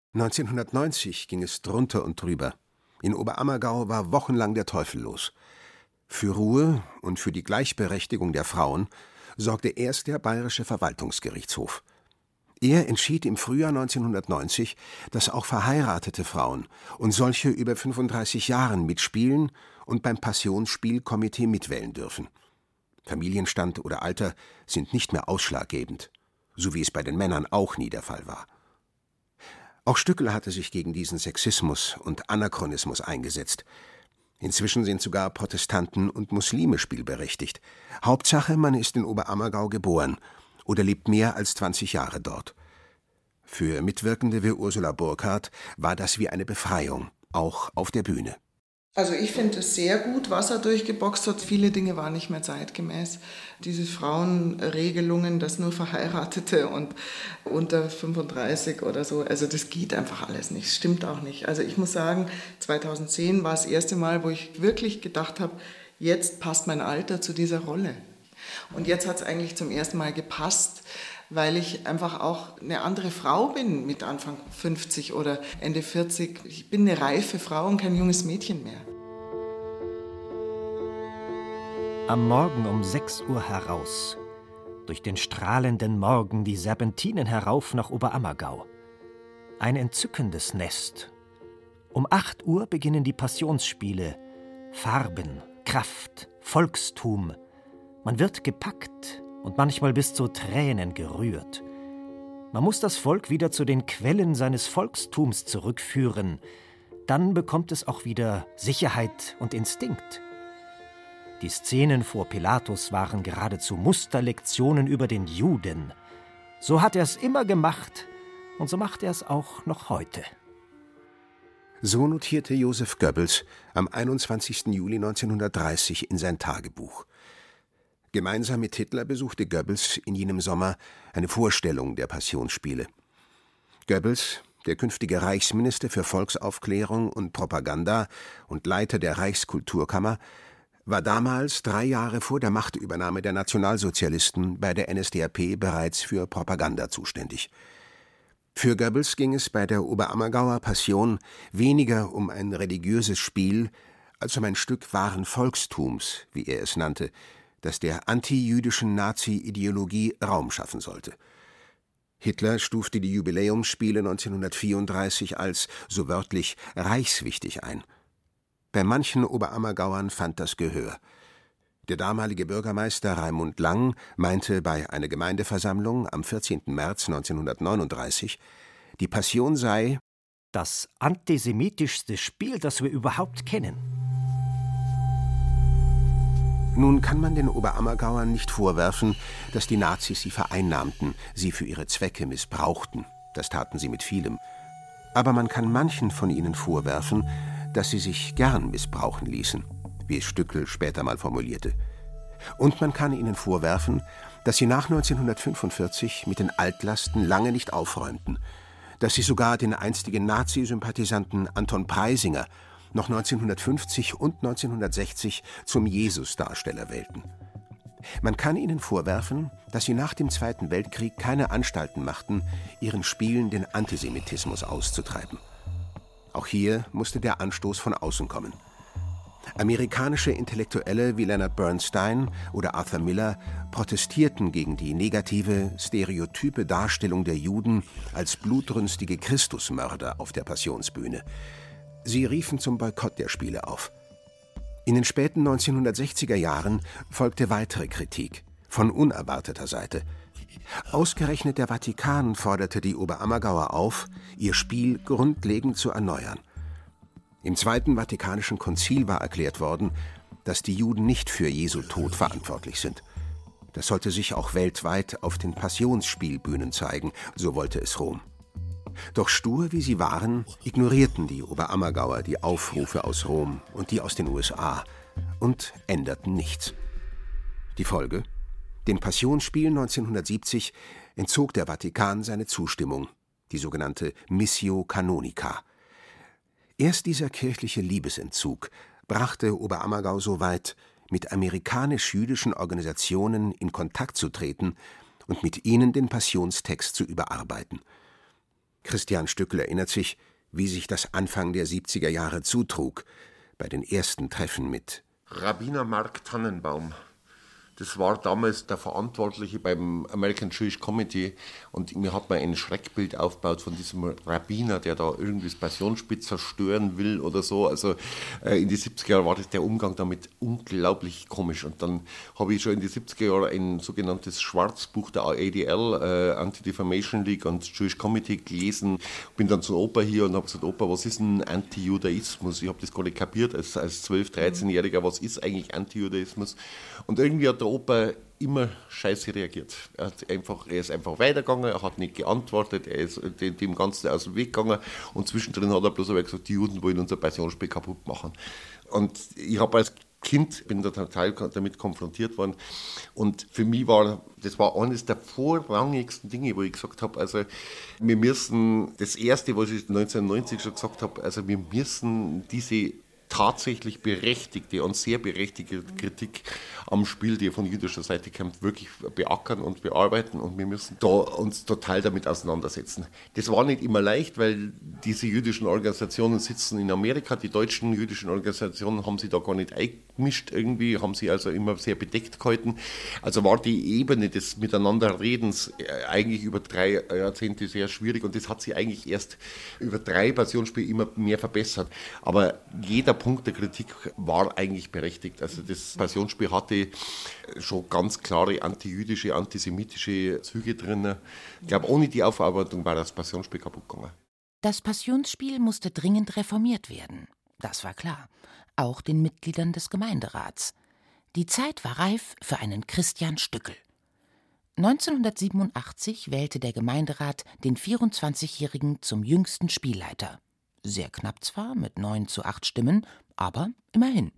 1990 ging es drunter und drüber. In Oberammergau war wochenlang der Teufel los. Für Ruhe und für die Gleichberechtigung der Frauen sorgte erst der Bayerische Verwaltungsgerichtshof. Er entschied im Frühjahr 1990, dass auch verheiratete Frauen und solche über 35 Jahren mitspielen und beim Passionsspielkomitee mitwählen dürfen. Familienstand oder Alter sind nicht mehr ausschlaggebend, so wie es bei den Männern auch nie der Fall war. Auch Stückl hatte sich gegen diesen Sexismus und Anachronismus eingesetzt. Inzwischen sind sogar Protestanten und Muslime spielberechtigt. Hauptsache, man ist in Oberammergau geboren oder lebt mehr als 20 Jahre dort. Für Mitwirkende wie Ursula Burkhardt war das wie eine Befreiung, auch auf der Bühne. Also ich finde es sehr gut, was er durchgeboxt hat. Viele Dinge waren nicht mehr zeitgemäß. Diese Frauenregelungen, dass nur Verheiratete und unter 35 oder so, also das geht einfach alles nicht, stimmt auch nicht. Also ich muss sagen, 2010 war das erste Mal, wo ich wirklich gedacht habe, jetzt passt mein Alter zu dieser Rolle. Und jetzt hat es eigentlich zum ersten Mal gepasst, weil ich einfach auch eine andere Frau bin mit Anfang 50 oder Ende 40. Ich bin eine reife Frau und kein junges Mädchen mehr. Am Morgen um 6 Uhr heraus. Durch den strahlenden Morgen die Serpentinen herauf nach Oberammergau. Ein entzückendes Nest. Um 8 Uhr beginnen die Passionsspiele. Farben, Kraft, Volkstum. Man wird gepackt und manchmal bis zu Tränen gerührt. Man muss das Volk wieder zu den Quellen seines Volkstums zurückführen. Dann bekommt es auch wieder Sicherheit und Instinkt. Die Szenen vor Pilatus waren geradezu Musterlektionen über den Juden. So hat er es immer gemacht und so macht er es auch noch heute. So notierte Joseph Goebbels am 21. Juli 1930 in sein Tagebuch. Gemeinsam mit Hitler besuchte Goebbels in jenem Sommer eine Vorstellung der Passionsspiele. Goebbels, der künftige Reichsminister für Volksaufklärung und Propaganda und Leiter der Reichskulturkammer, war damals 3 Jahre vor der Machtübernahme der Nationalsozialisten bei der NSDAP bereits für Propaganda zuständig. Für Goebbels ging es bei der Oberammergauer Passion weniger um ein religiöses Spiel als um ein Stück wahren Volkstums, wie er es nannte, das der antijüdischen Nazi-Ideologie Raum schaffen sollte. Hitler stufte die Jubiläumsspiele 1934 als, so wörtlich, reichswichtig ein. Bei manchen Oberammergauern fand das Gehör. Der damalige Bürgermeister Raimund Lang meinte bei einer Gemeindeversammlung am 14. März 1939, die Passion sei das antisemitischste Spiel, das wir überhaupt kennen. Nun kann man den Oberammergauern nicht vorwerfen, dass die Nazis sie vereinnahmten, sie für ihre Zwecke missbrauchten. Das taten sie mit vielem. Aber man kann manchen von ihnen vorwerfen, dass sie sich gern missbrauchen ließen, wie es Stückl später mal formulierte. Und man kann ihnen vorwerfen, dass sie nach 1945 mit den Altlasten lange nicht aufräumten, dass sie sogar den einstigen Nazi-Sympathisanten Anton Preisinger noch 1950 und 1960 zum Jesus-Darsteller wählten. Man kann ihnen vorwerfen, dass sie nach dem Zweiten Weltkrieg keine Anstalten machten, ihren Spielen den Antisemitismus auszutreiben. Auch hier musste der Anstoß von außen kommen. Amerikanische Intellektuelle wie Leonard Bernstein oder Arthur Miller protestierten gegen die negative, stereotype Darstellung der Juden als blutrünstige Christusmörder auf der Passionsbühne. Sie riefen zum Boykott der Spiele auf. In den späten 1960er Jahren folgte weitere Kritik, von unerwarteter Seite. Ausgerechnet der Vatikan forderte die Oberammergauer auf, ihr Spiel grundlegend zu erneuern. Im Zweiten Vatikanischen Konzil war erklärt worden, dass die Juden nicht für Jesu Tod verantwortlich sind. Das sollte sich auch weltweit auf den Passionsspielbühnen zeigen, so wollte es Rom. Doch stur wie sie waren, ignorierten die Oberammergauer die Aufrufe aus Rom und die aus den USA und änderten nichts. Die Folge? Den Passionsspielen 1970 entzog der Vatikan seine Zustimmung, die sogenannte Missio Canonica. Erst dieser kirchliche Liebesentzug brachte Oberammergau so weit, mit amerikanisch-jüdischen Organisationen in Kontakt zu treten und mit ihnen den Passionstext zu überarbeiten. Christian Stückl erinnert sich, wie sich das Anfang der 70er Jahre zutrug, bei den ersten Treffen mit Rabbiner Mark Tannenbaum. Das war damals der Verantwortliche beim American Jewish Committee und mir hat man ein Schreckbild aufgebaut von diesem Rabbiner, der da irgendwie das Passionsspiel zerstören will oder so. Also in die 70er Jahre war das der Umgang damit unglaublich komisch. Und dann habe ich schon in die 70er Jahre ein sogenanntes Schwarzbuch der ADL, Anti-Defamation League und Jewish Committee gelesen. Bin dann zur Oper hier und habe gesagt, Opa, was ist ein Anti-Judaismus? Ich habe das gar nicht kapiert als 12-, 13-Jähriger, was ist eigentlich Anti-Judaismus? Und irgendwie hat der Opa immer scheiße reagiert. Er ist einfach weitergegangen, er hat nicht geantwortet, er ist dem Ganzen aus dem Weg gegangen und zwischendrin hat er bloß aber gesagt, die Juden wollen unser Passionsspiel kaputt machen. Und ich habe als Kind, bin da total damit konfrontiert worden und für mich das war eines der vorrangigsten Dinge, wo ich gesagt habe, also wir müssen, das Erste, was ich 1990 schon gesagt habe, also wir müssen diese tatsächlich berechtigte und sehr berechtigte Kritik am Spiel, die von jüdischer Seite kommt, wirklich beackern und bearbeiten und wir müssen da uns total damit auseinandersetzen. Das war nicht immer leicht, weil diese jüdischen Organisationen sitzen in Amerika, die deutschen jüdischen Organisationen haben sich da gar nicht eingemischt irgendwie, haben sie also immer sehr bedeckt gehalten. Also war die Ebene des Miteinanderredens eigentlich über 3 Jahrzehnte sehr schwierig und das hat sich eigentlich erst über 3 Passionsspiele immer mehr verbessert. Aber jeder Punkt der Kritik war eigentlich berechtigt. Also das Passionsspiel hatte schon ganz klare antijüdische, antisemitische Züge drin. Ich glaube, ohne die Aufarbeitung war das Passionsspiel kaputt gegangen. Das Passionsspiel musste dringend reformiert werden. Das war klar. Auch den Mitgliedern des Gemeinderats. Die Zeit war reif für einen Christian Stückel. 1987 wählte der Gemeinderat den 24-Jährigen zum jüngsten Spielleiter. Sehr knapp zwar, mit 9:8 Stimmen, aber immerhin.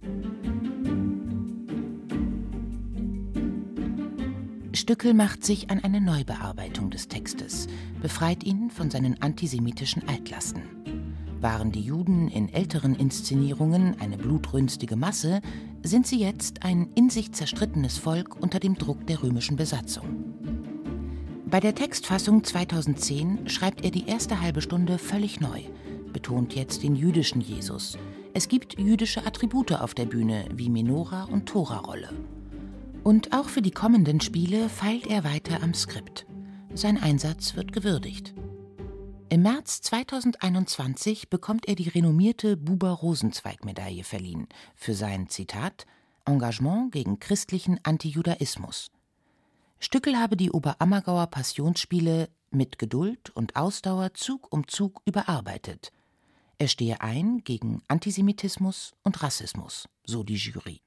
Stückel macht sich an eine Neubearbeitung des Textes, befreit ihn von seinen antisemitischen Altlasten. Waren die Juden in älteren Inszenierungen eine blutrünstige Masse, sind sie jetzt ein in sich zerstrittenes Volk unter dem Druck der römischen Besatzung. Bei der Textfassung 2010 schreibt er die erste halbe Stunde völlig neu, betont jetzt den jüdischen Jesus. Es gibt jüdische Attribute auf der Bühne, wie Menora- und Tora-Rolle. Und auch für die kommenden Spiele feilt er weiter am Skript. Sein Einsatz wird gewürdigt. Im März 2021 bekommt er die renommierte Buber-Rosenzweig-Medaille verliehen für sein, Zitat, Engagement gegen christlichen Antijudaismus. Stückel habe die Oberammergauer Passionsspiele mit Geduld und Ausdauer Zug um Zug überarbeitet. Er stehe ein gegen Antisemitismus und Rassismus, so die Jury.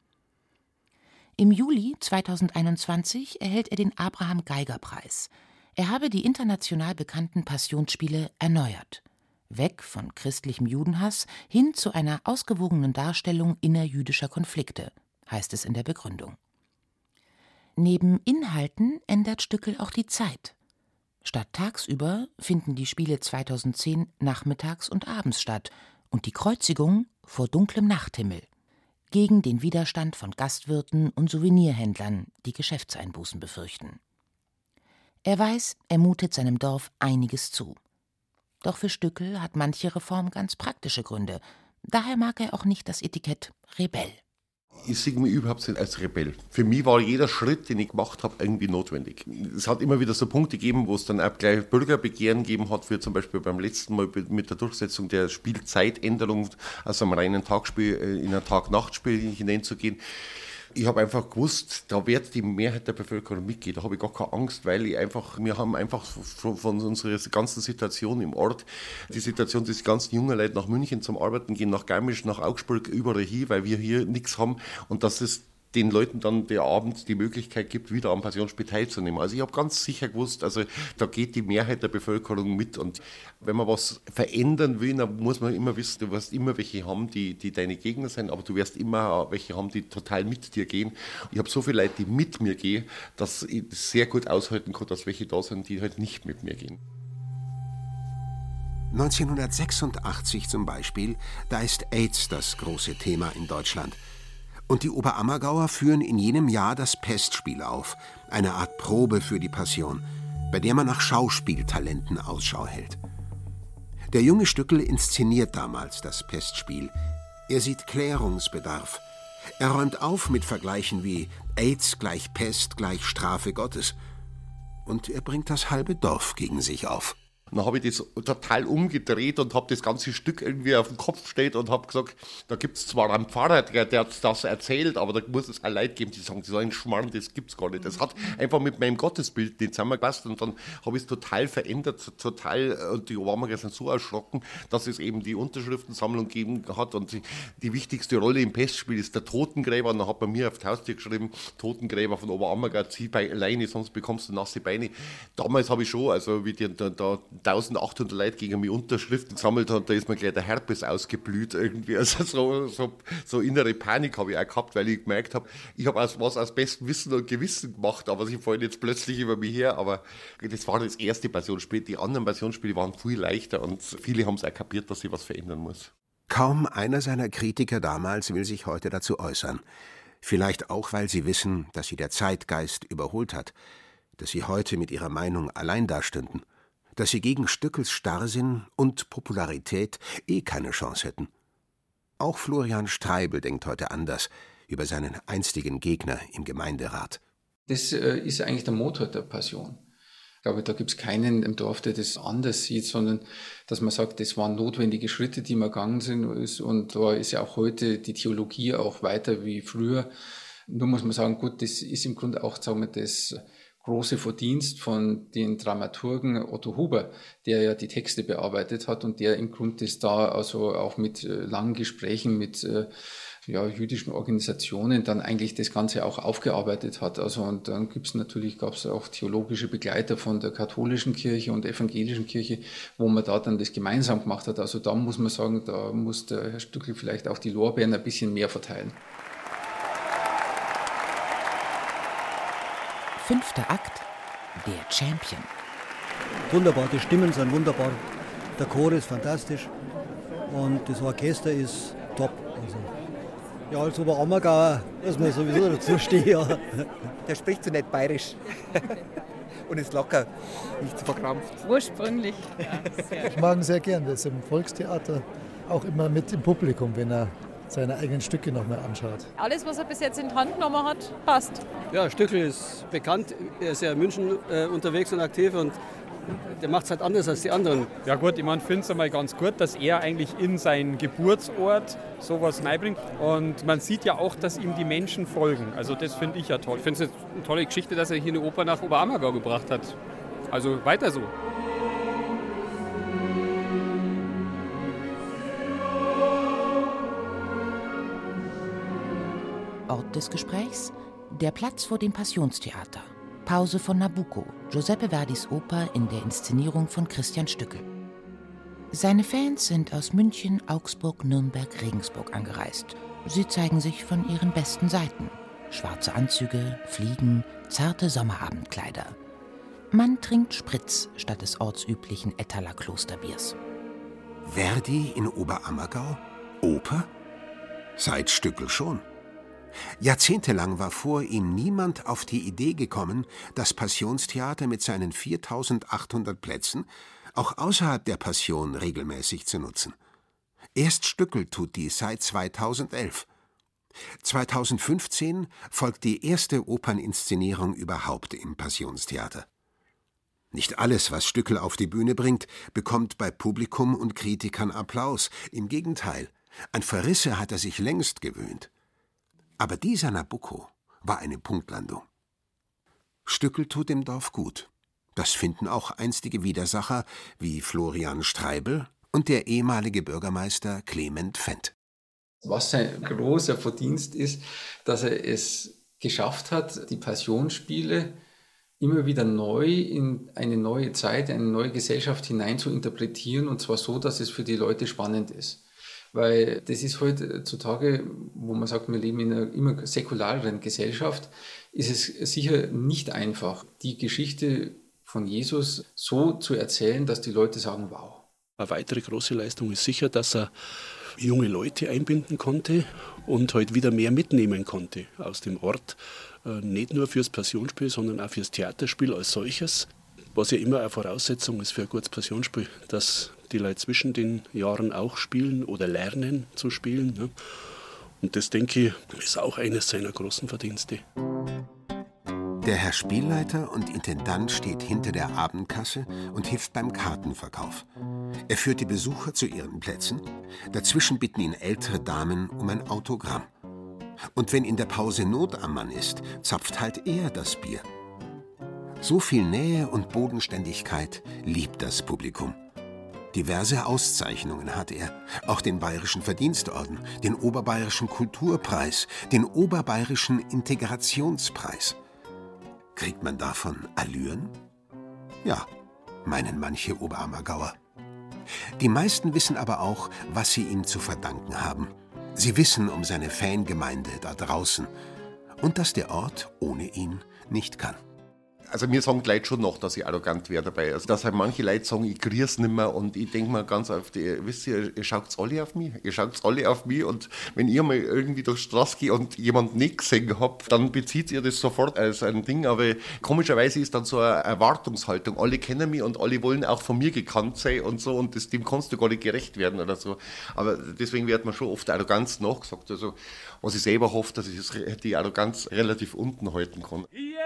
Im Juli 2021 erhält er den Abraham-Geiger-Preis. Er habe die international bekannten Passionsspiele erneuert. Weg von christlichem Judenhass hin zu einer ausgewogenen Darstellung innerjüdischer Konflikte, heißt es in der Begründung. Neben Inhalten ändert Stückel auch die Zeit. Statt tagsüber finden die Spiele 2010 nachmittags und abends statt und die Kreuzigung vor dunklem Nachthimmel, gegen den Widerstand von Gastwirten und Souvenirhändlern, die Geschäftseinbußen befürchten. Er weiß, er mutet seinem Dorf einiges zu. Doch für Stückel hat manche Reform ganz praktische Gründe. Daher mag er auch nicht das Etikett Rebell. Ich sehe mich überhaupt nicht als Rebell. Für mich war jeder Schritt, den ich gemacht habe, irgendwie notwendig. Es hat immer wieder so Punkte gegeben, wo es dann auch gleich Bürgerbegehren gegeben hat, wie zum Beispiel beim letzten Mal mit der Durchsetzung der Spielzeitänderung aus einem reinen Tagspiel in ein Tag-Nacht-Spiel hineinzugehen. Ich habe einfach gewusst, da wird die Mehrheit der Bevölkerung mitgehen. Da habe ich gar keine Angst, weil wir haben einfach von unserer ganzen Situation im Ort, die Situation, dass die ganzen jungen Leute nach München zum Arbeiten gehen, nach Garmisch, nach Augsburg, überall hin, weil wir hier nichts haben und dass es den Leuten dann der Abend die Möglichkeit gibt, wieder am Passionsspiel teilzunehmen. Also ich habe ganz sicher gewusst, also da geht die Mehrheit der Bevölkerung mit und wenn man was verändern will, dann muss man immer wissen, du wirst immer welche haben, die deine Gegner sind, aber du wirst immer welche haben, die total mit dir gehen. Ich habe so viele Leute, die mit mir gehen, dass ich das sehr gut aushalten kann, dass welche da sind, die halt nicht mit mir gehen. 1986 zum Beispiel, da ist AIDS das große Thema in Deutschland. Und die Oberammergauer führen in jenem Jahr das Pestspiel auf, eine Art Probe für die Passion, bei der man nach Schauspieltalenten Ausschau hält. Der junge Stückel inszeniert damals das Pestspiel. Er sieht Klärungsbedarf. Er räumt auf mit Vergleichen wie AIDS gleich Pest gleich Strafe Gottes. Und er bringt das halbe Dorf gegen sich auf. Und dann habe ich das total umgedreht und habe das ganze Stück irgendwie auf den Kopf gestellt und habe gesagt, da gibt es zwar einen Pfarrer, der das erzählt, aber da muss es auch Leute geben, die sagen, so ein Schmarrn, das gibt es gar nicht. Das hat einfach mit meinem Gottesbild nicht zusammengepasst und dann habe ich es total verändert, und die Obamager sind so erschrocken, dass es eben die Unterschriftensammlung gegeben hat und die wichtigste Rolle im Pestspiel ist der Totengräber und dann hat man mir auf die Haustür geschrieben, Totengräber von Oberammergau, zieh alleine, sonst bekommst du nasse Beine. Damals habe ich schon, also wie da 1800 Leute gegen mich Unterschriften gesammelt haben, da ist mir gleich der Herpes ausgeblüht irgendwie. Also so innere Panik habe ich auch gehabt, weil ich gemerkt habe, ich habe was aus bestem Wissen und Gewissen gemacht, aber sie fallen jetzt plötzlich über mich her. Aber das war das erste Passionsspiel. Die anderen Passionsspiele waren viel leichter und viele haben es auch kapiert, dass sich was verändern muss. Kaum einer seiner Kritiker damals will sich heute dazu äußern. Vielleicht auch, weil sie wissen, dass sie der Zeitgeist überholt hat, dass sie heute mit ihrer Meinung allein dastünden, dass sie gegen Stückels Starrsinn und Popularität keine Chance hätten. Auch Florian Streibel denkt heute anders über seinen einstigen Gegner im Gemeinderat. Das ist eigentlich der Motor der Passion. Ich glaube, da gibt es keinen im Dorf, der das anders sieht, sondern dass man sagt, das waren notwendige Schritte, die man gegangen sind. Und da ist ja auch heute die Theologie auch weiter wie früher. Nur muss man sagen, gut, das ist im Grunde auch, sagen wir, das große Verdienst von den Dramaturgen Otto Huber, der ja die Texte bearbeitet hat und der im Grunde das da also auch mit langen Gesprächen mit jüdischen Organisationen dann eigentlich das Ganze auch aufgearbeitet hat. Also und dann gab es auch theologische Begleiter von der katholischen Kirche und evangelischen Kirche, wo man da dann das gemeinsam gemacht hat. Also da muss man sagen, da muss der Herr Stückel vielleicht auch die Lorbeeren ein bisschen mehr verteilen. 5. Akt, der Champion. Wunderbar, die Stimmen sind wunderbar, der Chor ist fantastisch und das Orchester ist top. Also, ja, als Oberammergauer muss man sowieso dazu stehen. Ja. Der spricht so nett bayerisch und ist locker, nicht zu verkrampft. Ursprünglich. Ich mag ihn sehr gern, der ist im Volkstheater auch immer mit im Publikum, wenn er seine eigenen Stücke noch mal anschaut. Alles, was er bis jetzt in die Hand genommen hat, passt. Ja, Stückel ist bekannt, er ist ja in München unterwegs und aktiv und der macht es halt anders als die anderen. Ja gut, ich finde es einmal ganz gut, dass er eigentlich in seinen Geburtsort sowas reinbringt. Und man sieht ja auch, dass ihm die Menschen folgen. Also das finde ich ja toll. Ich finde es eine tolle Geschichte, dass er hier eine Oper nach Oberammergau gebracht hat. Also weiter so. Ort des Gesprächs: der Platz vor dem Passionstheater. Pause von Nabucco, Giuseppe Verdis Oper in der Inszenierung von Christian Stückel. Seine Fans sind aus München, Augsburg, Nürnberg, Regensburg angereist. Sie zeigen sich von ihren besten Seiten. Schwarze Anzüge, Fliegen, zarte Sommerabendkleider. Man trinkt Spritz statt des ortsüblichen Ettaler Klosterbiers. Verdi in Oberammergau? Oper? Seit Stückel schon. Jahrzehntelang war vor ihm niemand auf die Idee gekommen, das Passionstheater mit seinen 4.800 Plätzen auch außerhalb der Passion regelmäßig zu nutzen. Erst Stückel tut dies seit 2011. 2015 folgt die erste Operninszenierung überhaupt im Passionstheater. Nicht alles, was Stückel auf die Bühne bringt, bekommt bei Publikum und Kritikern Applaus. Im Gegenteil, an Verrisse hat er sich längst gewöhnt. Aber dieser Nabucco war eine Punktlandung. Stückel tut dem Dorf gut. Das finden auch einstige Widersacher wie Florian Streibel und der ehemalige Bürgermeister Clement Fendt. Was sein großer Verdienst ist, dass er es geschafft hat, die Passionsspiele immer wieder neu in eine neue Zeit, eine neue Gesellschaft hinein zu interpretieren, und zwar so, dass es für die Leute spannend ist. Weil das ist heutzutage, wo man sagt, wir leben in einer immer säkulareren Gesellschaft, ist es sicher nicht einfach, die Geschichte von Jesus so zu erzählen, dass die Leute sagen, wow. Eine weitere große Leistung ist sicher, dass er junge Leute einbinden konnte und heute wieder mehr mitnehmen konnte aus dem Ort. Nicht nur fürs Passionsspiel, sondern auch fürs Theaterspiel als solches. Was ja immer eine Voraussetzung ist für ein gutes Passionsspiel, dass die Leute zwischen den Jahren auch spielen oder lernen zu spielen. Ne? Und das, denke ich, ist auch eines seiner großen Verdienste. Der Herr Spielleiter und Intendant steht hinter der Abendkasse und hilft beim Kartenverkauf. Er führt die Besucher zu ihren Plätzen. Dazwischen bitten ihn ältere Damen um ein Autogramm. Und wenn in der Pause Not am Mann ist, zapft halt er das Bier. So viel Nähe und Bodenständigkeit liebt das Publikum. Diverse Auszeichnungen hat er, auch den Bayerischen Verdienstorden, den Oberbayerischen Kulturpreis, den Oberbayerischen Integrationspreis. Kriegt man davon Allüren? Ja, meinen manche Oberammergauer. Die meisten wissen aber auch, was sie ihm zu verdanken haben. Sie wissen um seine Fangemeinde da draußen und dass der Ort ohne ihn nicht kann. Also mir sagen die Leute schon noch, dass ich arrogant wäre dabei. Also dass halt manche Leute sagen, ich kriege es nicht mehr und ich denke mir ganz oft, wisst ihr schaut alle auf mich. Ihr schaut alle auf mich und wenn ihr mal irgendwie durch die Straße gehe und jemand nicht gesehen habt, dann bezieht ihr das sofort als ein Ding. Aber komischerweise ist dann so eine Erwartungshaltung. Alle kennen mich und alle wollen auch von mir gekannt sein und so und dem kannst du gar nicht gerecht werden oder so. Aber deswegen wird mir schon oft Arroganz nachgesagt. Also was ich selber hoffe, dass ich die Arroganz relativ unten halten kann.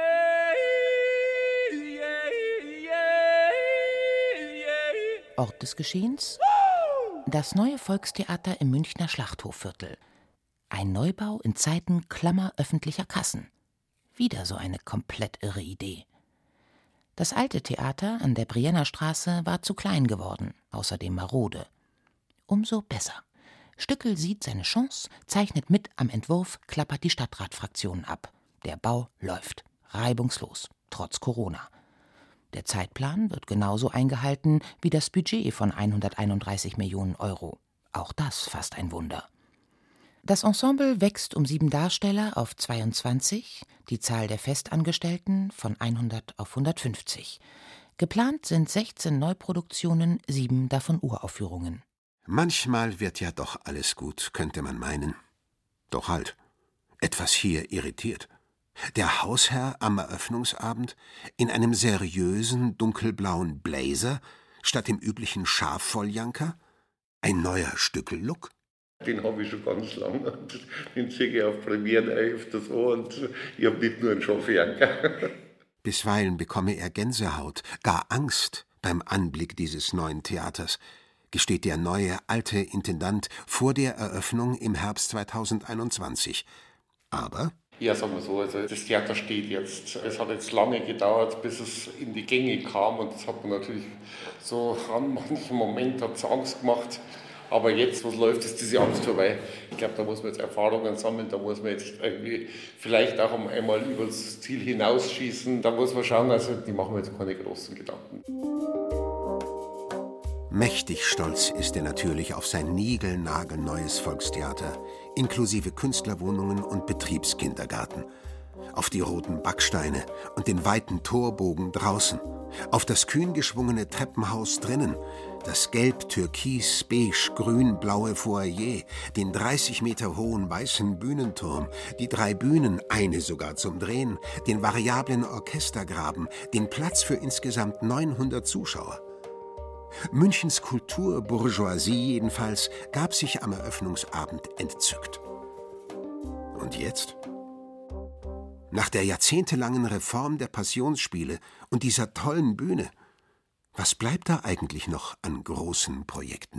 Ort des Geschehens? Das neue Volkstheater im Münchner Schlachthofviertel. Ein Neubau in Zeiten klammer öffentlicher Kassen. Wieder so eine komplett irre Idee. Das alte Theater an der Brienner Straße war zu klein geworden, außerdem marode. Umso besser. Stückel sieht seine Chance, zeichnet mit am Entwurf, klappert die Stadtratfraktion ab. Der Bau läuft. Reibungslos. Trotz Corona. Der Zeitplan wird genauso eingehalten wie das Budget von 131 Millionen Euro. Auch das fast ein Wunder. Das Ensemble wächst um 7 Darsteller auf 22, die Zahl der Festangestellten von 100 auf 150. Geplant sind 16 Neuproduktionen, 7 davon Uraufführungen. Manchmal wird ja doch alles gut, könnte man meinen. Doch halt, etwas hier irritiert. Der Hausherr am Eröffnungsabend in einem seriösen, dunkelblauen Blazer statt dem üblichen Schafvolljanker? Ein neuer Stückel-Look? Den habe ich schon ganz lange. Den ziehe ich auf Premieren öfters an und ich habe nicht nur einen Schafjanker. Bisweilen bekomme er Gänsehaut, gar Angst beim Anblick dieses neuen Theaters, gesteht der neue, alte Intendant vor der Eröffnung im Herbst 2021. Aber... Ja, sagen wir so, also das Theater steht jetzt. Es hat jetzt lange gedauert, bis es in die Gänge kam und das hat man natürlich so an manchen Moment hat's Angst gemacht. Aber jetzt, was läuft, ist diese Angst vorbei. Ich glaube, da muss man jetzt Erfahrungen sammeln, da muss man jetzt irgendwie vielleicht auch einmal über das Ziel hinausschießen. Da muss man schauen, also die machen mir jetzt keine großen Gedanken. Mächtig stolz ist er natürlich auf sein niegelnagelneues Volkstheater, inklusive Künstlerwohnungen und Betriebskindergarten, auf die roten Backsteine und den weiten Torbogen draußen, auf das kühn geschwungene Treppenhaus drinnen, das gelb-türkis-beige-grün-blaue Foyer, den 30 Meter hohen weißen Bühnenturm, die 3 Bühnen, eine sogar zum Drehen, den variablen Orchestergraben, den Platz für insgesamt 900 Zuschauer. Münchens Kulturbourgeoisie jedenfalls gab sich am Eröffnungsabend entzückt. Und jetzt? Nach der jahrzehntelangen Reform der Passionsspiele und dieser tollen Bühne, was bleibt da eigentlich noch an großen Projekten?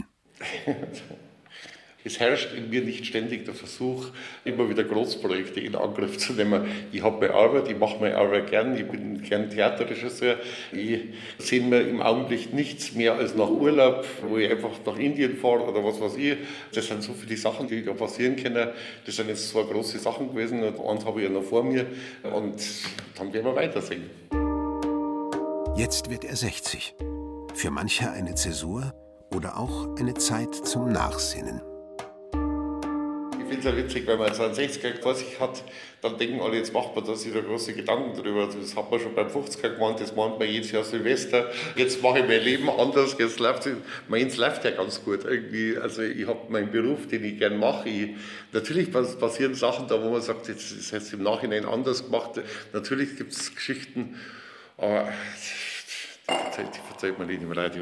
Es herrscht in mir nicht ständig der Versuch, immer wieder Großprojekte in Angriff zu nehmen. Ich habe meine Arbeit, ich mache meine Arbeit gern, ich bin gern Theaterregisseur. Ich sehe mir im Augenblick nichts mehr als nach Urlaub, wo ich einfach nach Indien fahre oder was weiß ich. Das sind so viele Sachen, die da passieren können. Das sind jetzt 2 große Sachen gewesen und eins habe ich ja noch vor mir und dann werden wir weitersehen. Jetzt wird er 60. Für manche eine Zäsur oder auch eine Zeit zum Nachsinnen. Ich finde es ja witzig, wenn man jetzt einen 60er vor sich hat, dann denken alle, jetzt macht man da sich da große Gedanken drüber. Das hat man schon beim 50er gemacht, das meint man jedes Jahr Silvester. Jetzt mache ich mein Leben anders, jetzt läuft es. Meins läuft ja ganz gut irgendwie. Also ich habe meinen Beruf, den ich gern mache. Natürlich passieren Sachen da, wo man sagt, jetzt ist es im Nachhinein anders gemacht. Natürlich gibt es Geschichten, aber die verzeiht man nicht im Radio.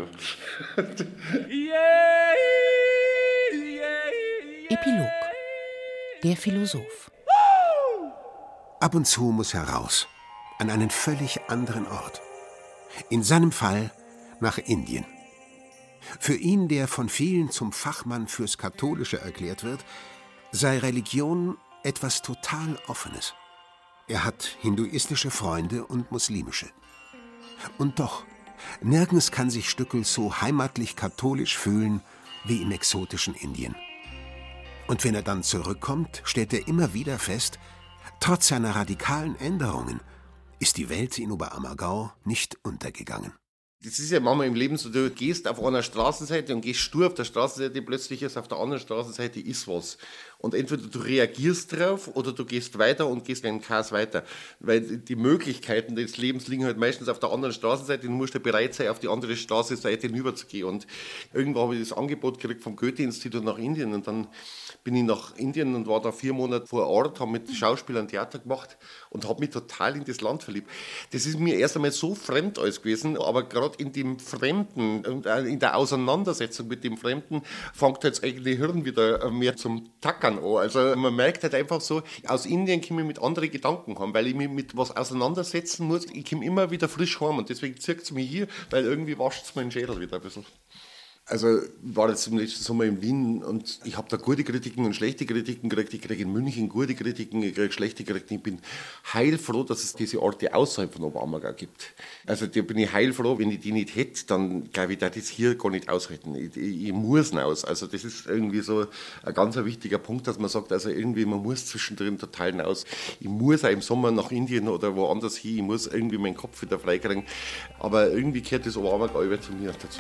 Epilog. Der Philosoph. Ab und zu muss er raus. an einen völlig anderen Ort. In seinem Fall nach Indien. Für ihn, der von vielen zum Fachmann fürs Katholische erklärt wird, sei Religion etwas total Offenes. Er hat hinduistische Freunde und muslimische. Und doch, nirgends kann sich Stückl so heimatlich katholisch fühlen wie im exotischen Indien. Und wenn er dann zurückkommt, stellt er immer wieder fest, trotz seiner radikalen Änderungen ist die Welt in Oberammergau nicht untergegangen. Das ist ja manchmal im Leben so, du gehst auf einer Straßenseite und gehst stur auf der Straßenseite, plötzlich ist auf der anderen Straßenseite ist was. Und entweder du reagierst drauf oder du gehst weiter und gehst in den Chaos weiter. Weil die Möglichkeiten des Lebens liegen halt meistens auf der anderen Straßenseite und du musst ja bereit sein, auf die andere Straßenseite hinüberzugehen. Und irgendwann habe ich das Angebot gekriegt vom Goethe-Institut nach Indien und dann bin ich nach Indien und war da 4 Monate vor Ort, habe mit Schauspielern Theater gemacht und habe mich total in das Land verliebt. Das ist mir erst einmal so fremd alles gewesen, aber gerade in dem Fremden und in der Auseinandersetzung mit dem Fremden fängt jetzt eigentlich Hirn wieder mehr zum Tackern an. Also man merkt halt einfach so, aus Indien komme ich mit anderen Gedanken haben, weil ich mich mit was auseinandersetzen muss. Ich komme immer wieder frisch heim und deswegen zieht es mich hier, weil irgendwie wascht es meinen Schädel wieder ein bisschen. Also ich war jetzt im letzten Sommer in Wien und ich habe da gute Kritiken und schlechte Kritiken gekriegt. Ich kriege in München gute Kritiken, ich kriege schlechte Kritiken. Ich bin heilfroh, dass es diese Orte außerhalb von Oberammergau gibt. Also da bin ich heilfroh, wenn ich die nicht hätte, dann glaube ich, dass ich das hier gar nicht aushalten. Ich muss raus. Also das ist irgendwie so ein ganz wichtiger Punkt, dass man sagt, also irgendwie man muss zwischendrin total raus. Ich muss auch im Sommer nach Indien oder woanders hin, ich muss irgendwie meinen Kopf wieder freikriegen. Aber irgendwie gehört das Oberammergau über zu mir dazu.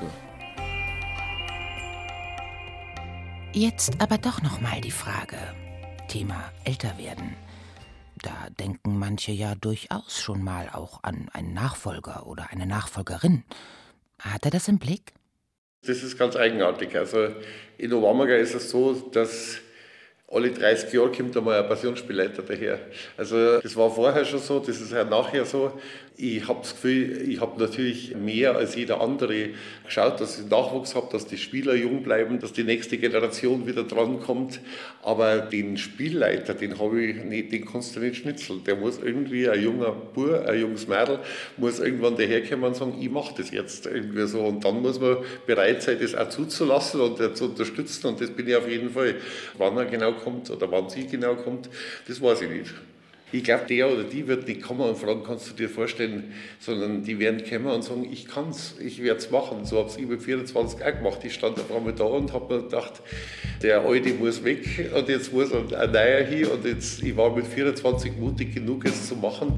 Jetzt aber doch noch mal die Frage, Thema Älterwerden. Da denken manche ja durchaus schon mal auch an einen Nachfolger oder eine Nachfolgerin. Hat er das im Blick? Das ist ganz eigenartig. Also in Oberammergau ist es so, dass alle 30 Jahre kommt einmal ein Passionsspielleiter daher. Also das war vorher schon so, das ist auch nachher so. Ich habe das Gefühl, ich habe natürlich mehr als jeder andere geschaut, dass ich Nachwuchs habe, dass die Spieler jung bleiben, dass die nächste Generation wieder drankommt. Aber den Spielleiter, den habe ich nicht, den kannst du nicht schnitzeln. Der muss irgendwie, ein junger Bub, ein junges Mädel, muss irgendwann daherkommen und sagen, ich mache das jetzt irgendwie so. Und dann muss man bereit sein, das auch zuzulassen und zu unterstützen. Und das bin ich auf jeden Fall. Wann er genau kommt oder wann sie genau kommt, das weiß ich nicht. Ich glaube, der oder die wird nicht kommen und fragen, kannst du dir vorstellen, sondern die werden kommen und sagen, ich kann's, ich werde es machen. So habe ich mit 24 auch gemacht. Ich stand auf einmal da und habe mir gedacht, der Alte muss weg und jetzt muss ein Neuer hin und jetzt, ich war mit 24 mutig genug, es zu machen.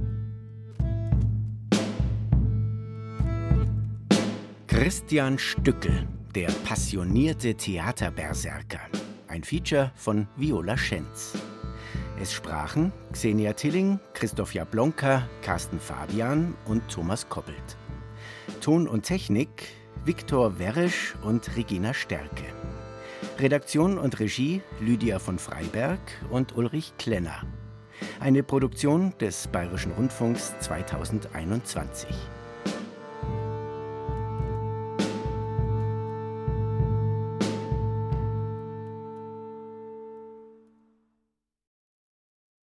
Christian Stückl, der passionierte Theaterberserker. Ein Feature von Viola Schenz. Es sprachen Xenia Tilling, Christoph Jablonka, Carsten Fabian und Thomas Koppelt. Ton und Technik Viktor Weresch und Regina Stärke. Redaktion und Regie Lydia von Freiberg und Ulrich Klenner. Eine Produktion des Bayerischen Rundfunks 2021.